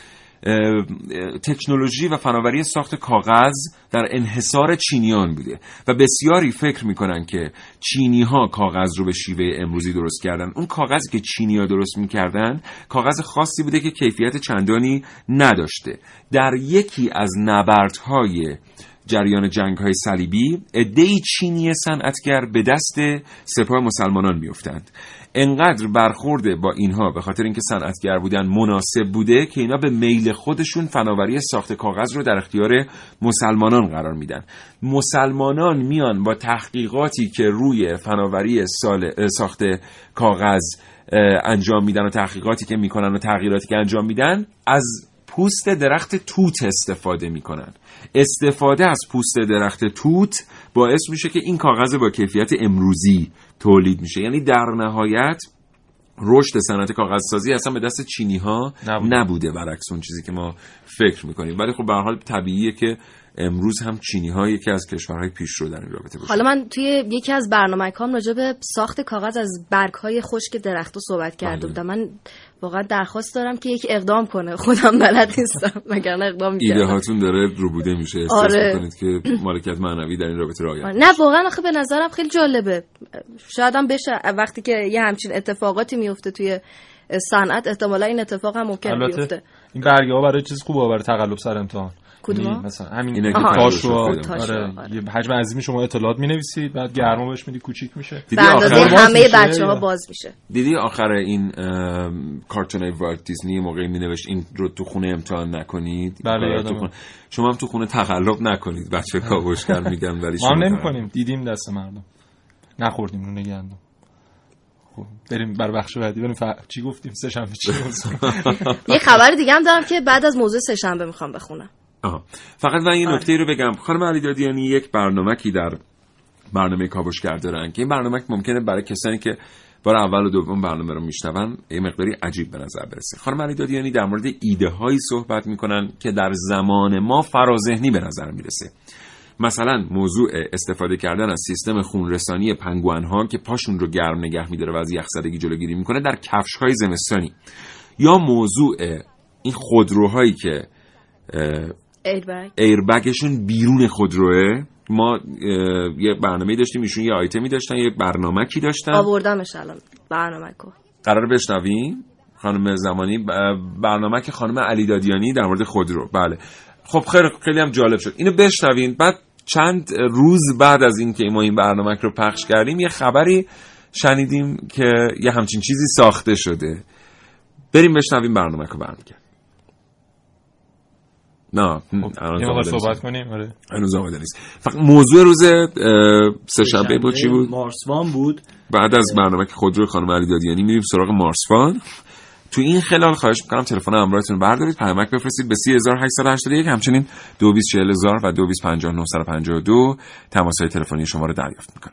تکنولوژی و فناوری ساخت کاغذ در انحصار چینیان بوده و بسیاری فکر میکنن که چینی‌ها کاغذ رو به شیوه امروزی درست کردن. اون کاغذی که چینی‌ها درست میکردن کاغذ خاصی بوده که کیفیت چندانی نداشته. در یکی از نبردهای جریان جنگ‌های صلیبی عده‌ای چینی صنعتگر به دست سپاه مسلمانان میافتند. انقدر برخورده با اینها به خاطر اینکه صنعتگر بودن مناسب بوده که اینا به میل خودشون فناوری ساخت کاغذ رو در اختیار مسلمانان قرار میدن. مسلمانان میان با تحقیقاتی که روی فناوری ساخت کاغذ انجام میدن و تحقیقاتی که میکنن و تغییراتی که انجام میدن از پوست درخت توت استفاده میکنن. استفاده از پوست درخت توت باعث میشه که این کاغذ با کیفیت امروزی تولید میشه. یعنی در نهایت رشد صنعت کاغذسازی اصلا به دست چینی ها نبوده برعکس اون چیزی که ما فکر میکنیم. ولی خب به هر حال طبیعیه که امروز هم چینی ها یکی از کشورهای پیشرو در این رابطه باشه. حالا من توی یکی از برنامه‌هام راجع به ساخت کاغذ از برگ‌های خشک درختو صحبت کرده بودم. من واقعا درخواست دارم که یکی اقدام کنه، خودم بلد نیستم مگر اقدام می‌کردم. ایده هاتون داره روبوده میشه. احساس می‌کنید که مالکیت معنوی در این رابطه رعایت. نه واقعا آخه به نظرم خیلی جالبه. شاید هم بشه وقتی که یه همچین اتفاقاتی میفته توی صنعت احتمالاً این اتفاق هم ممکنه بیفته. این برگه‌ها برای چیز خوبه، برای تقلب سر امتحان. کدوم مثلا همین تاشو آره یه حجم عظیمی شما اطلاعات می‌نویسید بعد گرما بهش میدی کوچیک میشه. دیدی آخر همه بچه‌ها باز میشه. دیدی آخر این کارتونای والت دیزنی موقعی مینوشت این رو تو خونه امتحان نکنید. بله یادم. شما هم تو خونه تقلب نکنید. بچه کاوشگر میگن ولی ما نمی‌کنیم. دیدیم دست مردم. نخوردیم رو نگندم. بریم بر بخش بعدی. بریم چی گفتیم؟ سه شنبه چی یه خبر دیگه هم دارم که بعد از موضوع سه شنبه میخوام بخونم. فقط من یه نکته رو بگم. خانم علی دادیانی یک برنامه‌ای در برنامه کاوشگر دارن که این برنامه ممکنه برای کسانی که بار اول و دوم برنامه رو میشنون یه مقداری عجیب به نظر برسه. خانم علی دادیانی در مورد ایده هایی صحبت میکنن که در زمان ما فراذهنی به نظر میرسه. مثلا موضوع استفاده کردن از سیستم خونرسانی پنگوئن ها که پاشون رو گرم نگه می‌داره و از یخزدگی جلوگیری میکنه در کفش‌های زمستانی، یا موضوع این خودروهایی که ایربگشون بیرون خودروه. ما یه برنامه‌ای داشتیم، ایشون یه آیتمی داشتن، یه برنامه‌کی داشتن. آوردمش الان برنامه‌کو. قرار بشنویم خانم زمانی برنامه که خانم علی دادیانی در مورد خودرو. بله خب خیلی هم جالب شد. اینو بشنوین. بعد چند روز بعد از این که ما این برنامه رو پخش کردیم یه خبری شنیدیم که یه همچین چیزی ساخته شده. بریم بشنویم برنامه رو برمیگردیم. نه الان صحبت کنیم. آره هنوز آماده نیست. فقط موضوع روز سه شنبه بود چی بود؟ مارسوان بود. بعد از برنامه که خودرو خانم علی دادیانی میریم سراغ مارسوان. تو این خلال خواهش میکنم تلفن همراهتون بردارید، پیامک بفرستید به 3881 همچنین 224000 و 225952 تماس‌های تلفنی شما رو دریافت میکنه.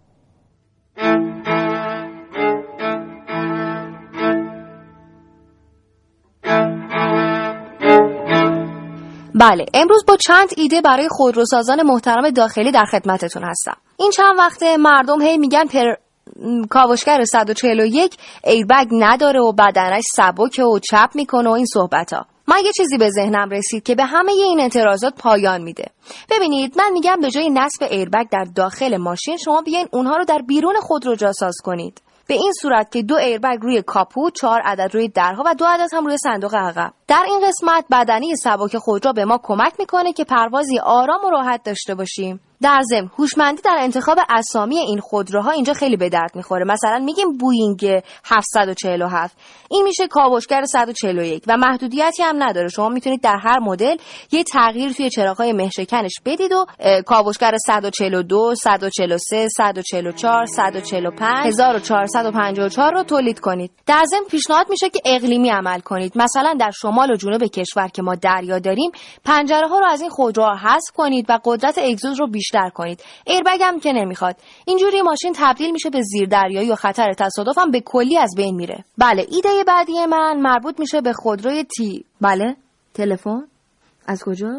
بله امروز با چند ایده برای خودروسازان محترم داخلی در خدمتتون هستم. این چند وقته مردم هی میگن کاوشگر 141 ایربگ نداره و بدنش سبکه و چپ میکنه و این صحبت ها. من یه چیزی به ذهنم رسید که به همه این اعتراضات پایان میده. ببینید من میگم به جای نصب ایربگ در داخل ماشین شما بیاین اونها رو در بیرون خودرو جاساز کنید. به این صورت که 2 ایربگ روی کاپوت، 4 عدد روی درها و 2 عدد هم روی صندوق عقب. در این قسمت بدنه سبک خودرو به ما کمک میکنه که پروازی آرام و راحت داشته باشیم. در ضمن هوشمندی در انتخاب اسامی این خودروها اینجا خیلی به درد میخوره. مثلا میگیم بوئینگ 747، این میشه کاوشگر 141 و محدودیتی هم نداره. شما میتونید در هر مدل یه تغییر توی چراغ‌های مهشکنش بدید و کاوشگر 142، 143، 144، 145، 1454 رو تولید کنید. در ضمن پیشنهاد میشه که اقلیمی عمل کنید. مثلا در شمال شمال و جنوب کشور که ما دریا داریم پنجره ها رو از این خودروها حذف کنید و قدرت اگزوز رو بیشتر کنید. ایربگ هم که نمیخواد. اینجوری ماشین تبدیل میشه به زیردریایی و خطر تصادف هم به کلی از بین میره. بله، ایده بعدی من مربوط میشه به خودروی بله، تلفن؟ از کجا؟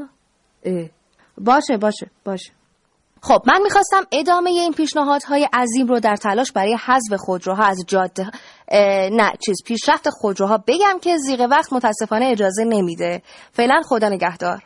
باشه. خب من میخواستم ادامه این پیشنهادهای عظیم رو در تلاش برای حذف خودروها از جاده پیشرفت خودروها بگم که زیغ وقت متاسفانه اجازه نمیده. فعلا خدا نگهدار.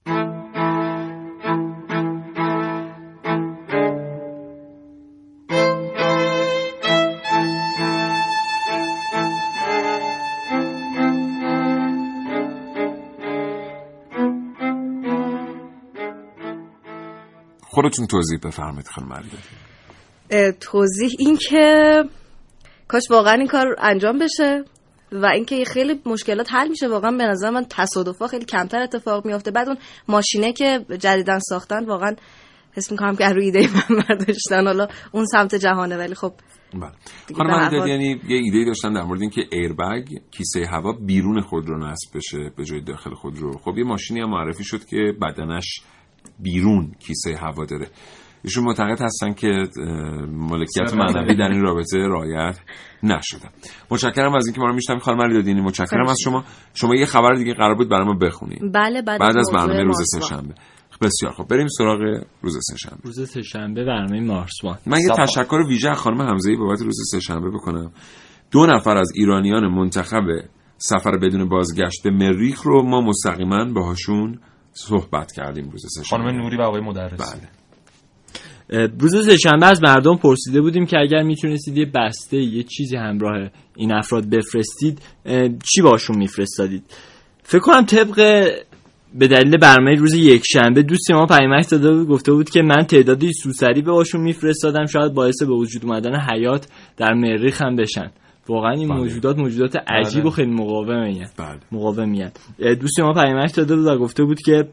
خودتون توضیح بفرمایید خانم علیدادی. توضیح این که کاش واقعا این کار انجام بشه و اینکه خیلی مشکلات حل میشه. واقعا به نظر من تصادفا خیلی کمتر اتفاق میفته. بعد اون ماشینه که جدیدن ساختن واقعا حس میکنم که روی ایده من برداشتن، حالا اون سمت جهانه، ولی خب بله. خانم علیدادی یعنی یه ایده داشتن در مورد اینکه ایربگ کیسه هوا بیرون خودرو نصب بشه به جای داخل خودرو. خب یه ماشینی هم معرفی شد که بدنش بیرون کیسه هوا داره. ایشون معتقد هستن که مالکیت معنوی در این رابطه رعایت نشده. متشکرم از اینکه ما رو میشنوید خانم علیدادی. متشکرم از شما یه خبر دیگه قرار بود برای ما بخونید. بله، بعد از برنامه روز سه‌شنبه. بسیار خب، بریم سراغ روز سه‌شنبه. روز سه‌شنبه برنامه مارسوان. من یه تشکر ویژه از خانم حمزه‌ای بابت روز سه‌شنبه بکنم. 2 نفر از ایرانیان منتخب سفر بدون بازگشت به مریخ رو ما مستقیما باهاشون صحبت کردیم روز سه‌شنبه. خانم نوری و آقای مدرسی. بله. روز سه‌شنبه از مردم پرسیده بودیم که اگر میتونستید یه بسته یه چیزی همراه این افراد بفرستید چی باشون میفرستادید. فکر کنم طبق به دلیل برنامه روز یکشنبه دوست ما پیامک داده بود، گفته بود که من تعدادی سوسری باشون میفرستادم شاید باعث به وجود اومدن حیات در مریخ هم بشن. واقعا این موجودات عجیب و خیلی مقاومیت. دوست ما پیامک داده بود و گفته بود که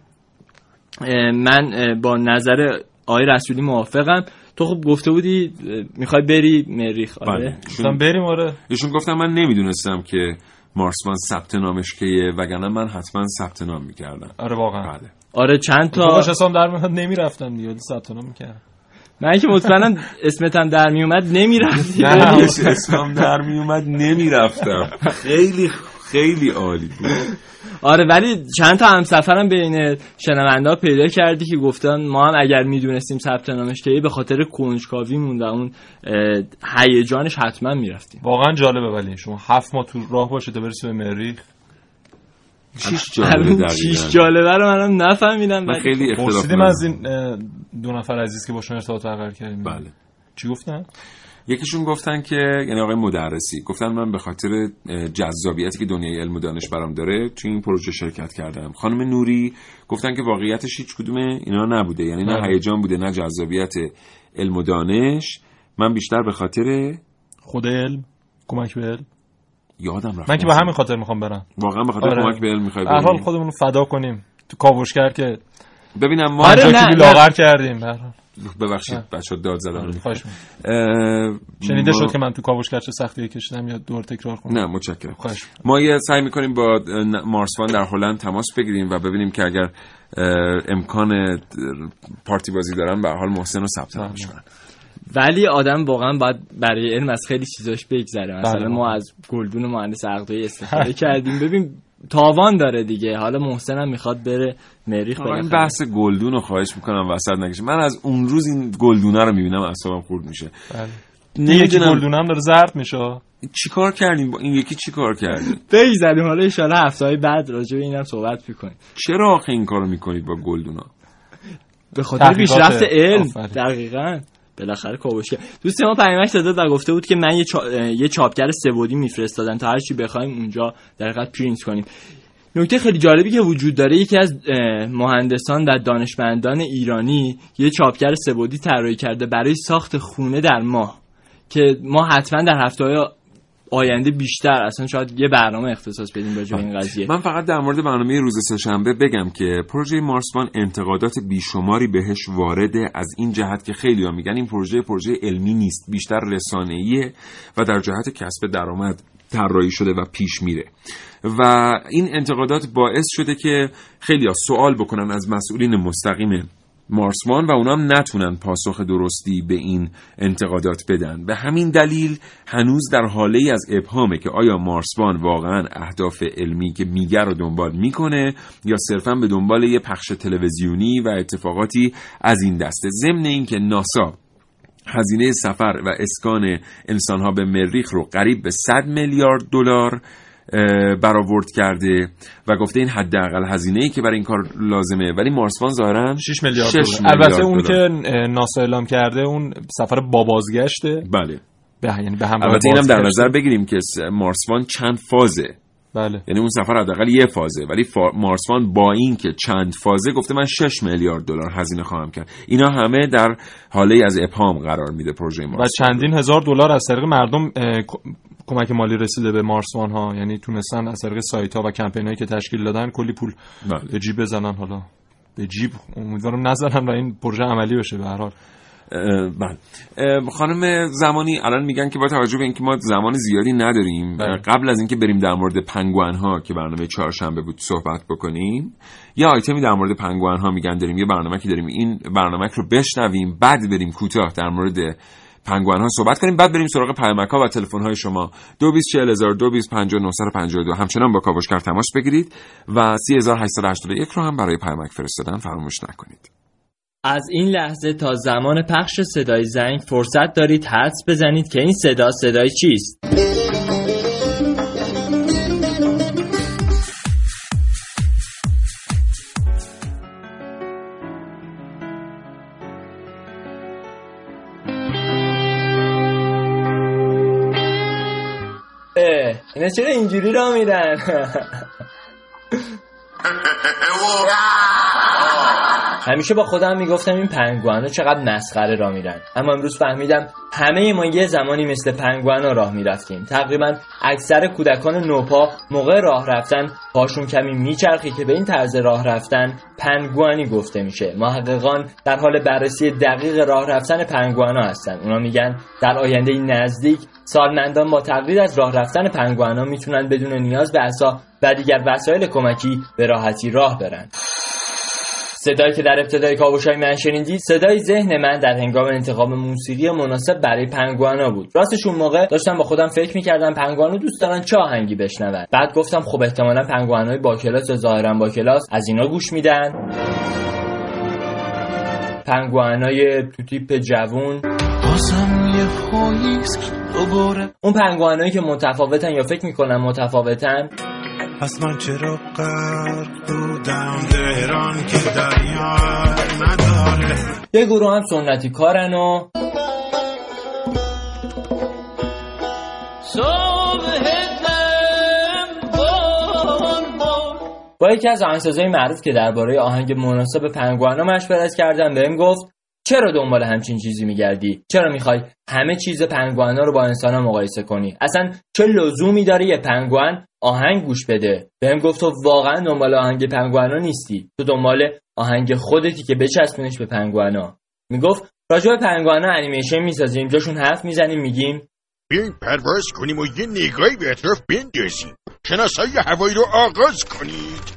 من با نظر آقای رسولی موافقم. تو خب گفته بودی میخوای بری مریخ. آره بریم. آره ایشون گفتم من نمیدونستم که مارسوان ثبت نامش کیه، وگرنه من حتما ثبت نام میکردم. آره واقعا. بله. آره چند تا باش اسم در میاد نمیرفتم دیگه، ثبت نام میکردم. من که مطمئنم اسمت هم در میومد نمیرفتی. نه اسمم در میومد نمیرفتم. خیلی عالی بود. آره ولی چند تا همسفرم بین شنونده ها پیدا کردی که گفتن ما هم اگر میدونستیم ثبت نامش که به خاطر کنجکاویمون و اون هیجانش حتما میرفتیم. واقعا جالبه. ولی شما 7 ماه تو راه باشه تا برسی به مریخ. چیش جالبه رو منم نفهمیدم. من خیلی اختلاف دارم از این 2 نفر عزیز که باشون ارتباط برقرار کردیم. بله. چی گفتن؟ یکیشون گفتن که یعنی آقای مدرسی گفتن من به خاطر جذابیتی که دنیای علم و دانش برام داره تو این پروژه شرکت کردم. خانم نوری گفتن که واقعیتش هیچ کدوم اینا نبوده، یعنی نه هیجان بوده نه جذابیت علم و دانش. من بیشتر به خاطر خود علم، کمک به علم. یادم رفت. من که به همین خاطر میخوام برم. واقعا به خاطر کمک به علم میخوای بریم. هر حال خودمون رو فدا کنیم. تو کاوشگر که ببینم ما لاغر کردیم. ببخشید بچه‌ها داد زدن. شنیده شد که من تو کاوشگر چه سختی کشیدم یا دور تکرار کنم. نه متشکرم. ما یه سعی می‌کنیم با مارسوان در هلند تماس بگیریم و ببینیم که اگر امکان پارتی بازی دارن به هر حال محسن رو ثبت نامش کنن. ولی آدم واقعا باید برای علم از خیلی چیزاش بگذره. مثلا ما از گلدون مهندس عقدایی استفاده کردیم، ببین تاوان داره دیگه. حالا محسن هم میخواد بره مریخ. این بحث گلدون رو خواهش میکنم وسط نکشه. من از اون روز این گلدونه رو میبینم اعصابم خورد میشه. نمیدونم گلدونم داره زرد میشه. چیکار کردیم با این یکی؟ چیکار کردیم؟ بگذاریم حالا ان شاءالله هفته‌های بعد راجع به اینم صحبت میکنیم. چرا آخه این کارو میکنید با گلدونا؟ به خاطر پیشرفت علم. دقیقاً. بالاخره کاوشگر دوست ما پیامک داد و گفته بود که من یه چاپگر سه‌بعدی میفرستادن تا هر چی بخوایم اونجا در حقیقت پرینت کنیم. نکته خیلی جالبی که وجود داره، یکی از مهندسان و دانشمندان ایرانی یه چاپگر سه‌بعدی طراحی کرده برای ساخت خونه در ماه که ما حتما در هفته‌های آینده بیشتر اصلا شاید یه برنامه اختصاص بدیم راجع به این قضیه. من فقط در مورد برنامه روز سه‌شنبه بگم که پروژه مارسوان انتقادات بیشماری بهش وارده، از این جهت که خیلی‌ها میگن این پروژه علمی نیست، بیشتر رسانه‌ایه و در جهت کسب درآمد طراحی شده و پیش میره و این انتقادات باعث شده که خیلی‌ها سوال بکنن از مسئولین مستقیم مارسوان و اونا هم نتونن پاسخ درستی به این انتقادات بدن. به همین دلیل هنوز در حاله‌ای از ابهامه که آیا مارسوان واقعا اهداف علمی که میگه رو دنبال میکنه یا صرفا به دنبال یه پخش تلویزیونی و اتفاقاتی از این دسته. ضمن اینکه ناسا هزینه سفر و اسکان انسان‌ها به مریخ رو قریب به 100 میلیارد دلار برآورد کرده و گفته این حداقل هزینه‌ای که برای این کار لازمه، ولی مارسوان ظاهراً 6 میلیارد دلار. البته اون که ناسا اعلام کرده اون سفر با بازگشته. بله. یعنی به همراه البته اینم در نظر بگیریم که مارسوان چند فازه. بله. یعنی اون سفر حداقل یه فازه، ولی مارسوان با این که چند فازه گفته من 6 میلیارد دلار هزینه خواهم کرد. اینا همه در حاله از ابهام قرار میده پروژه مارسوان. و چندین هزار دلار از طریق مردم کمک مالی رسیده به مارسوان ها، یعنی تونستن از طریق سایت ها و کمپینایی که تشکیل دادن کلی پول به جیب بزنن. حالا به جیب امیدوارم نذارن و این پروژه عملی بشه. به هر حال بله. خانم زمانی الان میگن که با توجه به اینکه ما زمان زیادی نداریم قبل از اینکه بریم در مورد پنگوئن ها که برنامه چهارشنبه بود صحبت بکنیم، یه آیتمی در مورد پنگوئن ها میگن داریم، یه برنامه که داریم، این برنامه رو بشنویم بعد بریم کوتاه در مورد پنگوئن ها صحبت کنیم، بعد بریم سراغ پیامک ها و تلفن های شما 224000 همچنان با کاوشگر تماس بگیرید و 3881 رو هم برای پیامک فرستادن فراموش نکنید. از این لحظه تا زمان پخش صدای زنگ فرصت دارید حدس بزنید که این صدای چیست؟ اینا چرا اینجوری را میرن؟ همیشه با خودم میگفتم این پنگوئنا چقدر مسخره راه میرن، اما امروز فهمیدم همه ما یه زمانی مثل پنگوئنا راه میرفتیم. تقریبا اکثر کودکان نوپا موقع راه رفتن پاشون کمی میچرخی که به این طرز راه رفتن پنگوئنی گفته میشه. محققان در حال بررسی دقیق راه رفتن پنگوئنا هستن. اونا میگن در آینده نزدیک سالمندان با تقلید از راه رفتن پنگوئنا میتونن بدون نیاز به عصا و دیگر وسایل کمکی به راحتی راه برن. صدایی که در ابتدای کاوش‌های من شنیدید صدای ذهن من در هنگام انتخاب موسیقی مناسب برای پنگوئنا بود. راستش اون موقع داشتم با خودم فکر می‌کردم پنگوئنا دوست دارن چه آهنگی بشنون. بعد گفتم خب احتمالاً پنگوئنای با کلاس ظاهراً با کلاس از اینا گوش میدن. پنگوئنای تو تیپ جوون، اون پنگوئنایی که متفاوتن یا فکر می‌کنن متفاوتن. پس من چرا غرق بودم دهران که دریا نداره. یه گروه هم سنتی کارن و با یکی از آهنگسازهای معروف که درباره آهنگ مناسب پنگوئنا مشورت کردم بهم گفت چرا دنبال همچین چیزی میگردی؟ چرا میخوای همه چیز پنگوئنا رو با انسان‌ها مقایسه کنی؟ اصلا چه لزومی داره یه پنگوئن آهنگ گوش بده؟ بهم گفت تو واقعا دنبال آهنگ پنگوئنا نیستی، تو دنبال آهنگ خودتی که بچسبونش به پنگوئنا. میگفت راجع به پنگوئنا انیمیشن میسازیم، جاشون حرف میزنیم، میگیم بیاین پرواز کنیم و یه نگاهی به اطراف بندازیم، شناسایی هوایی رو آغاز کنید.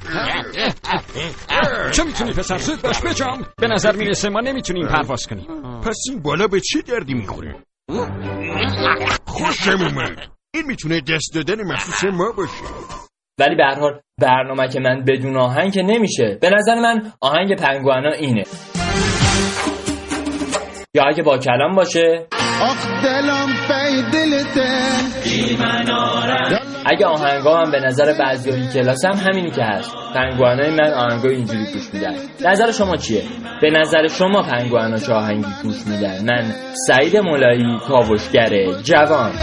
چه میتونی پسر زود باش بجام؟ به نظر میرسه ما نمیتونیم پرواز کنیم. پس این بالا به چه دردی میخوره؟ خوشم اومد. این میتونه دست دادن مخصوص ما باشه. ولی به هر حال برنامه که من بدون آهنگ که نمیشه. به نظر من آهنگ پنگوئنا اینه. یا اگه با کلام باشه اگه آهنگا هم به نظر بعضی‌ها کلاس هم همینی که هست. پنگوئنای من آهنگای اینجوری گوش میدن. نظر شما چیه؟ به نظر شما پنگوئنا چه آهنگی گوش میدن؟ من سعید مولایی، کاوشگر جوان.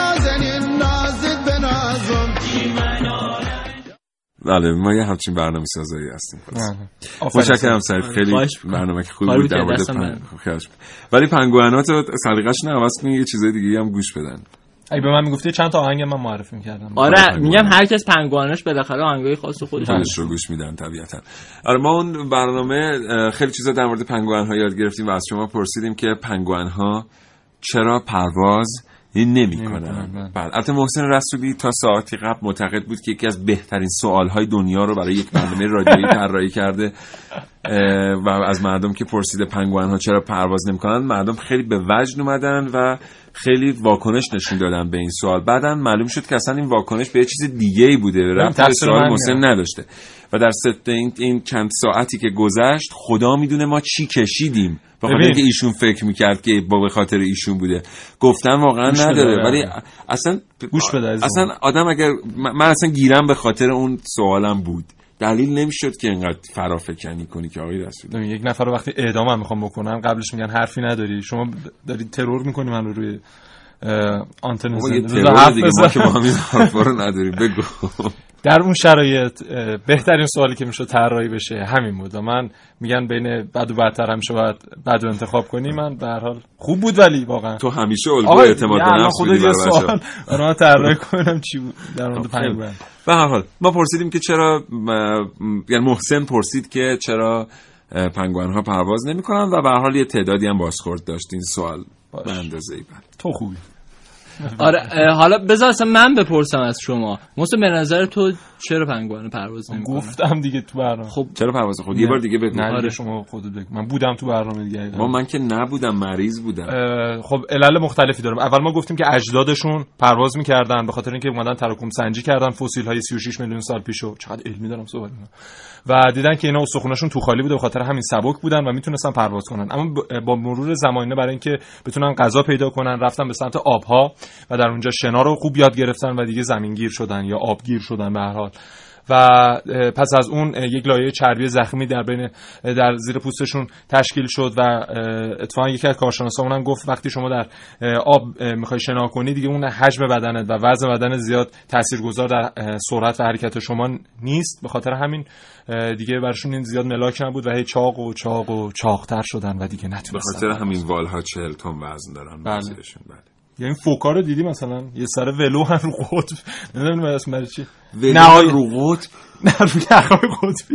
بله ما یه همچین برنامه سازایی هستیم. متشکرم سعید، خیلی برنامه که خوبی بود در مورد ولی پنگوئنا تو سلیقه‌اش نه عوض کنی یه چیزای دیگه هم گوش بدن. اگه به من میگفتی چند تا آهنگ من معرفی می‌کردم. آره میگم هر کس پنگوئناش بالاخره آهنگای خاص خودش رو گوش میدن طبیعتا. آره ما اون برنامه خیلی چیزا در مورد پنگوئن‌ها یاد گرفتیم و از شما پرسیدیم که پنگوئن‌ها چرا پرواز نمی‌کنن. بعد البته محسن رسولی تا ساعتی قبل معتقد بود که یکی از بهترین سوال‌های دنیا رو برای یک برنامه رادیویی طراحی کرده و از مردم که پرسیده پنگوئن‌ها چرا پرواز نمی‌کنن، مردم خیلی به وجد اومدن و خیلی واکنش نشون دادن به این سوال. بعدن معلوم شد که اصلا این واکنش به یه چیز دیگه‌ای بوده، ربطی به سوال محسن نداشته و در این چند ساعتی که گذشت خدا میدونه ما چی کشیدیم. بخاطر اینکه ایشون فکر میکرد که به خاطر ایشون بوده، گفتن واقعا نداره، ولی اصلا گوش بده. اصلا آدم اگر من اصلا گیرم به خاطر اون سوالم بود، دلیل نمیشد که اینقدر فرافکنی کنی که آقای رسولی. یک نفر رو وقتی اعدام هم میخوام بکنن قبلش میگن حرفی نداری، شما داری ترور میکنی من رو روی آنتن زنده. ما که با همین حرفا رو نداریم. بگو. در اون شرایط بهترین سوالی که میشه طراحی بشه همین بود و من میگن بین بد و بدتر همیشه باید بد رو انتخاب کنی. من به هر حال خوب بود، ولی واقعا تو همیشه الگوی اعتماد به نفس بودی برای بچه‌ها. من طراحی کنم چی بود در مورد پنگوئن. به هر حال ما پرسیدیم که چرا، یعنی محسن پرسید که چرا پنگوئن‌ها پرواز نمی‌کنن و به هر حال یه تعدادی هم بازخورد داشت این سوال به اندازه‌ای. تو خوبی. آره حالا بذار اصلا من بپرسم از شما محسن، به نظر تو چرا پنگوئن پرواز نمی‌کنه؟ گفتم دیگه تو برنامه. خب چرا پرواز خود یه بار دیگه بگو. آره شما خودت بگو. من بودم تو برنامه دیگه. من که نبودم، مریض بودم. خب علل مختلفی داره. اول ما گفتیم که اجدادشون پرواز می‌کردن به خاطر اینکه اومدن تراکم سنجی کردن فسیل‌های 36 میلیون سال پیشو. چقدر علمی دارم صحبت می‌کنم. و دیدن که اینا استخوناشون تو خالی بوده، به خاطر همین سبک بودن و میتونستن پرواز کنن. اما با مرور زمانه برای اینکه بتونن غذا پیدا کنن رفتن به سمت آبها و در اونجا شنا رو خوب یاد گرفتن و دیگه زمینگیر شدن یا آبگیر شدن به هر حال. و پس از اون یک لایه چربی زخمی در زیر پوستشون تشکیل شد و اتفاقا یکی از کارشناسامون هم گفت وقتی شما در آب میخوای شنا کنی دیگه اون حجم بدنت و وزن بدنت زیاد تاثیرگذار در سرعت و حرکت شما نیست، به خاطر همین دیگه براشون این زیاد ملاک نبود و هی چاق و چاق‌تر شدن و دیگه نتونستن. به خاطر همین والها 40 تن وزن دارن. بله. یعنی فوکا رو دیدی مثلا یه سر ولو هم رو قطب، نمیدونم اسمش چی، ولو رو قطب، نه روی یخای قطبی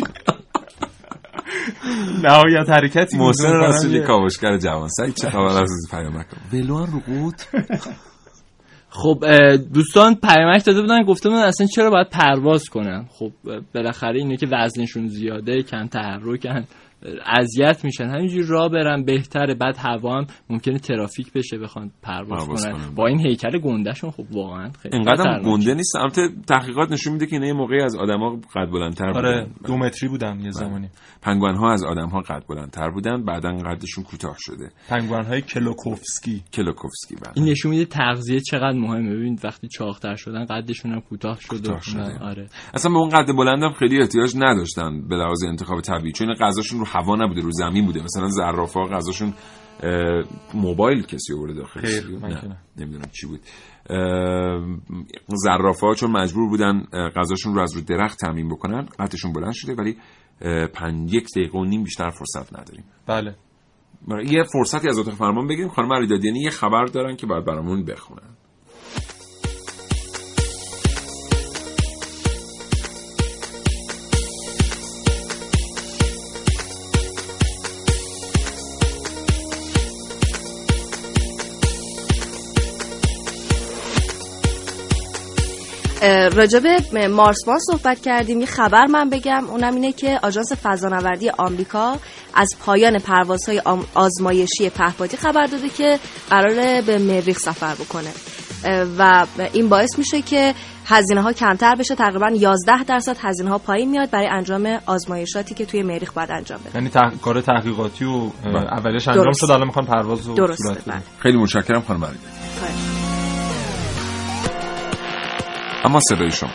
نهایت حرکتی. محسن رسولی کاوشگر جوان سعی چه خبر از پیامک ولو رو قطب. خب دوستان پیامک داده بودن گفته بودن اصلا چرا باید پرواز کنن. خب بالاخره اینه که وزنشون زیاده، کم تحرکن، اذیت میشن، همینجوری راه برن بهتره. بعد هوا هم ممکنه ترافیک بشه بخوان پرواز کنن. با این هیکل گندهشون خب واقعا خیلی اینقدر گنده نیست. البته تحقیقات نشون میده که اینا یه موقعی از آدما قد بلندتر بودن. آره 2 متری بودن یه زمانی. پنگوئن‌ها از آدم‌ها قد بلندتر بودن، بعداً قدشون کوتاه شده. پنگوئن‌های کلوکوفسکی بله. این نشون میده تغذیه چقدر مهمه. ببینید وقتی چاق‌تر شدن قدشون هم کوتاه شده. آره اصلا به اون قد بلندم خیلی احتیاج نداشتن به لحاظ انتخاب طبیعی، چون غذاشون رو هوا نبوده، رو زمین بوده. مثلا زرافه‌ها غذاشون موبایل کسی آورده داخل، نمیدونم چی بود. زرافه‌ها چون مجبور بودن غذاشون رو از رو درخت تامین بکنن قدشون بلند شده، ولی 1 دقیقه و نیم بیشتر فرصت نداریم. بله یه فرصتی از اتاق فرمان بگیریم. خانم علیدادیانی یه خبر دارن که باید برامون بخونن. راجب مارسوان صحبت کردیم. یه خبر من بگم، اونم اینه که آژانس فضانوردی آمریکا از پایان پروازهای آزمایشی پهپادی خبر داده که قراره به مریخ سفر بکنه و این باعث میشه که هزینه‌ها کمتر بشه. تقریبا 11% هزینه‌ها پایین میاد برای انجام آزمایشاتی که توی مریخ باید انجام بدن. یعنی کار تحقیقاتی و اولش انجام شد، الان میخوان پرواز رو صورت بدن. خیلی متشکرم خانم علیدادیانی. اما صدای شما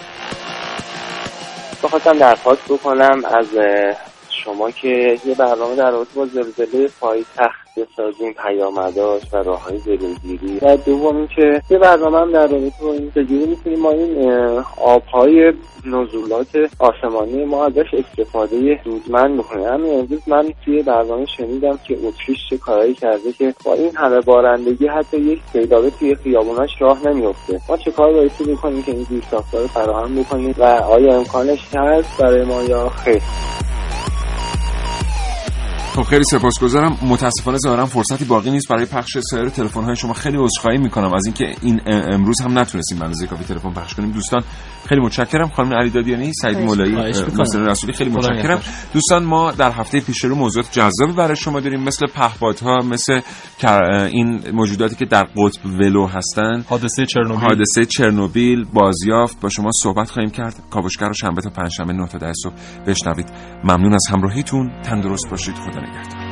بخواستم درخواست بکنم از شما که یه برنامه در رابطه با زلزله پایتخت بسازیم، پیامداش و راه‌های جلوگیری، و دوم اینکه یه برنامه هم در رابطه با این چجوری می‌تونیم ما این آب‌های نزولات آسمانی ما ازش استفاده سودمند بکنیم. همین امروز من توی برنامه شنیدم که اتریش چه کارایی کرده که با این همه بارندگی حتی یک پیداوی توی خیابوناش راه نمیفته. ما چه کار باید بکنیم که این زیرساخت‌ها رو فراهم بکنیم و آیا امکانش هست برای ما یا خیر؟ خب خیلی سپاسگزارم. متاسفانه ظاهرا فرصتی باقی نیست برای پخش سایر تلفن‌های شما. خیلی عذرخواهی میکنم از اینکه این امروز هم نتونستیم به اندازه کافی تلفن پخش کنیم. دوستان خیلی متشکرم. خانم علی دادیانی، سعید مولایی، ناصر رسولی خیلی متشکرم. دوستان ما در هفته پیش رو موضوعات جذابی برای شما داریم، مثل پهپادها، مثل این موجوداتی که در قطب ولو هستن، حادثه چرنوبیل بازیافت با شما صحبت خواهیم کرد. کاوشگر رو شنبه تا پنجشنبه 9 تا 10 صبح بشنوید. ممنون از همراهیتون. تندرست باشید. خدا نگهدار.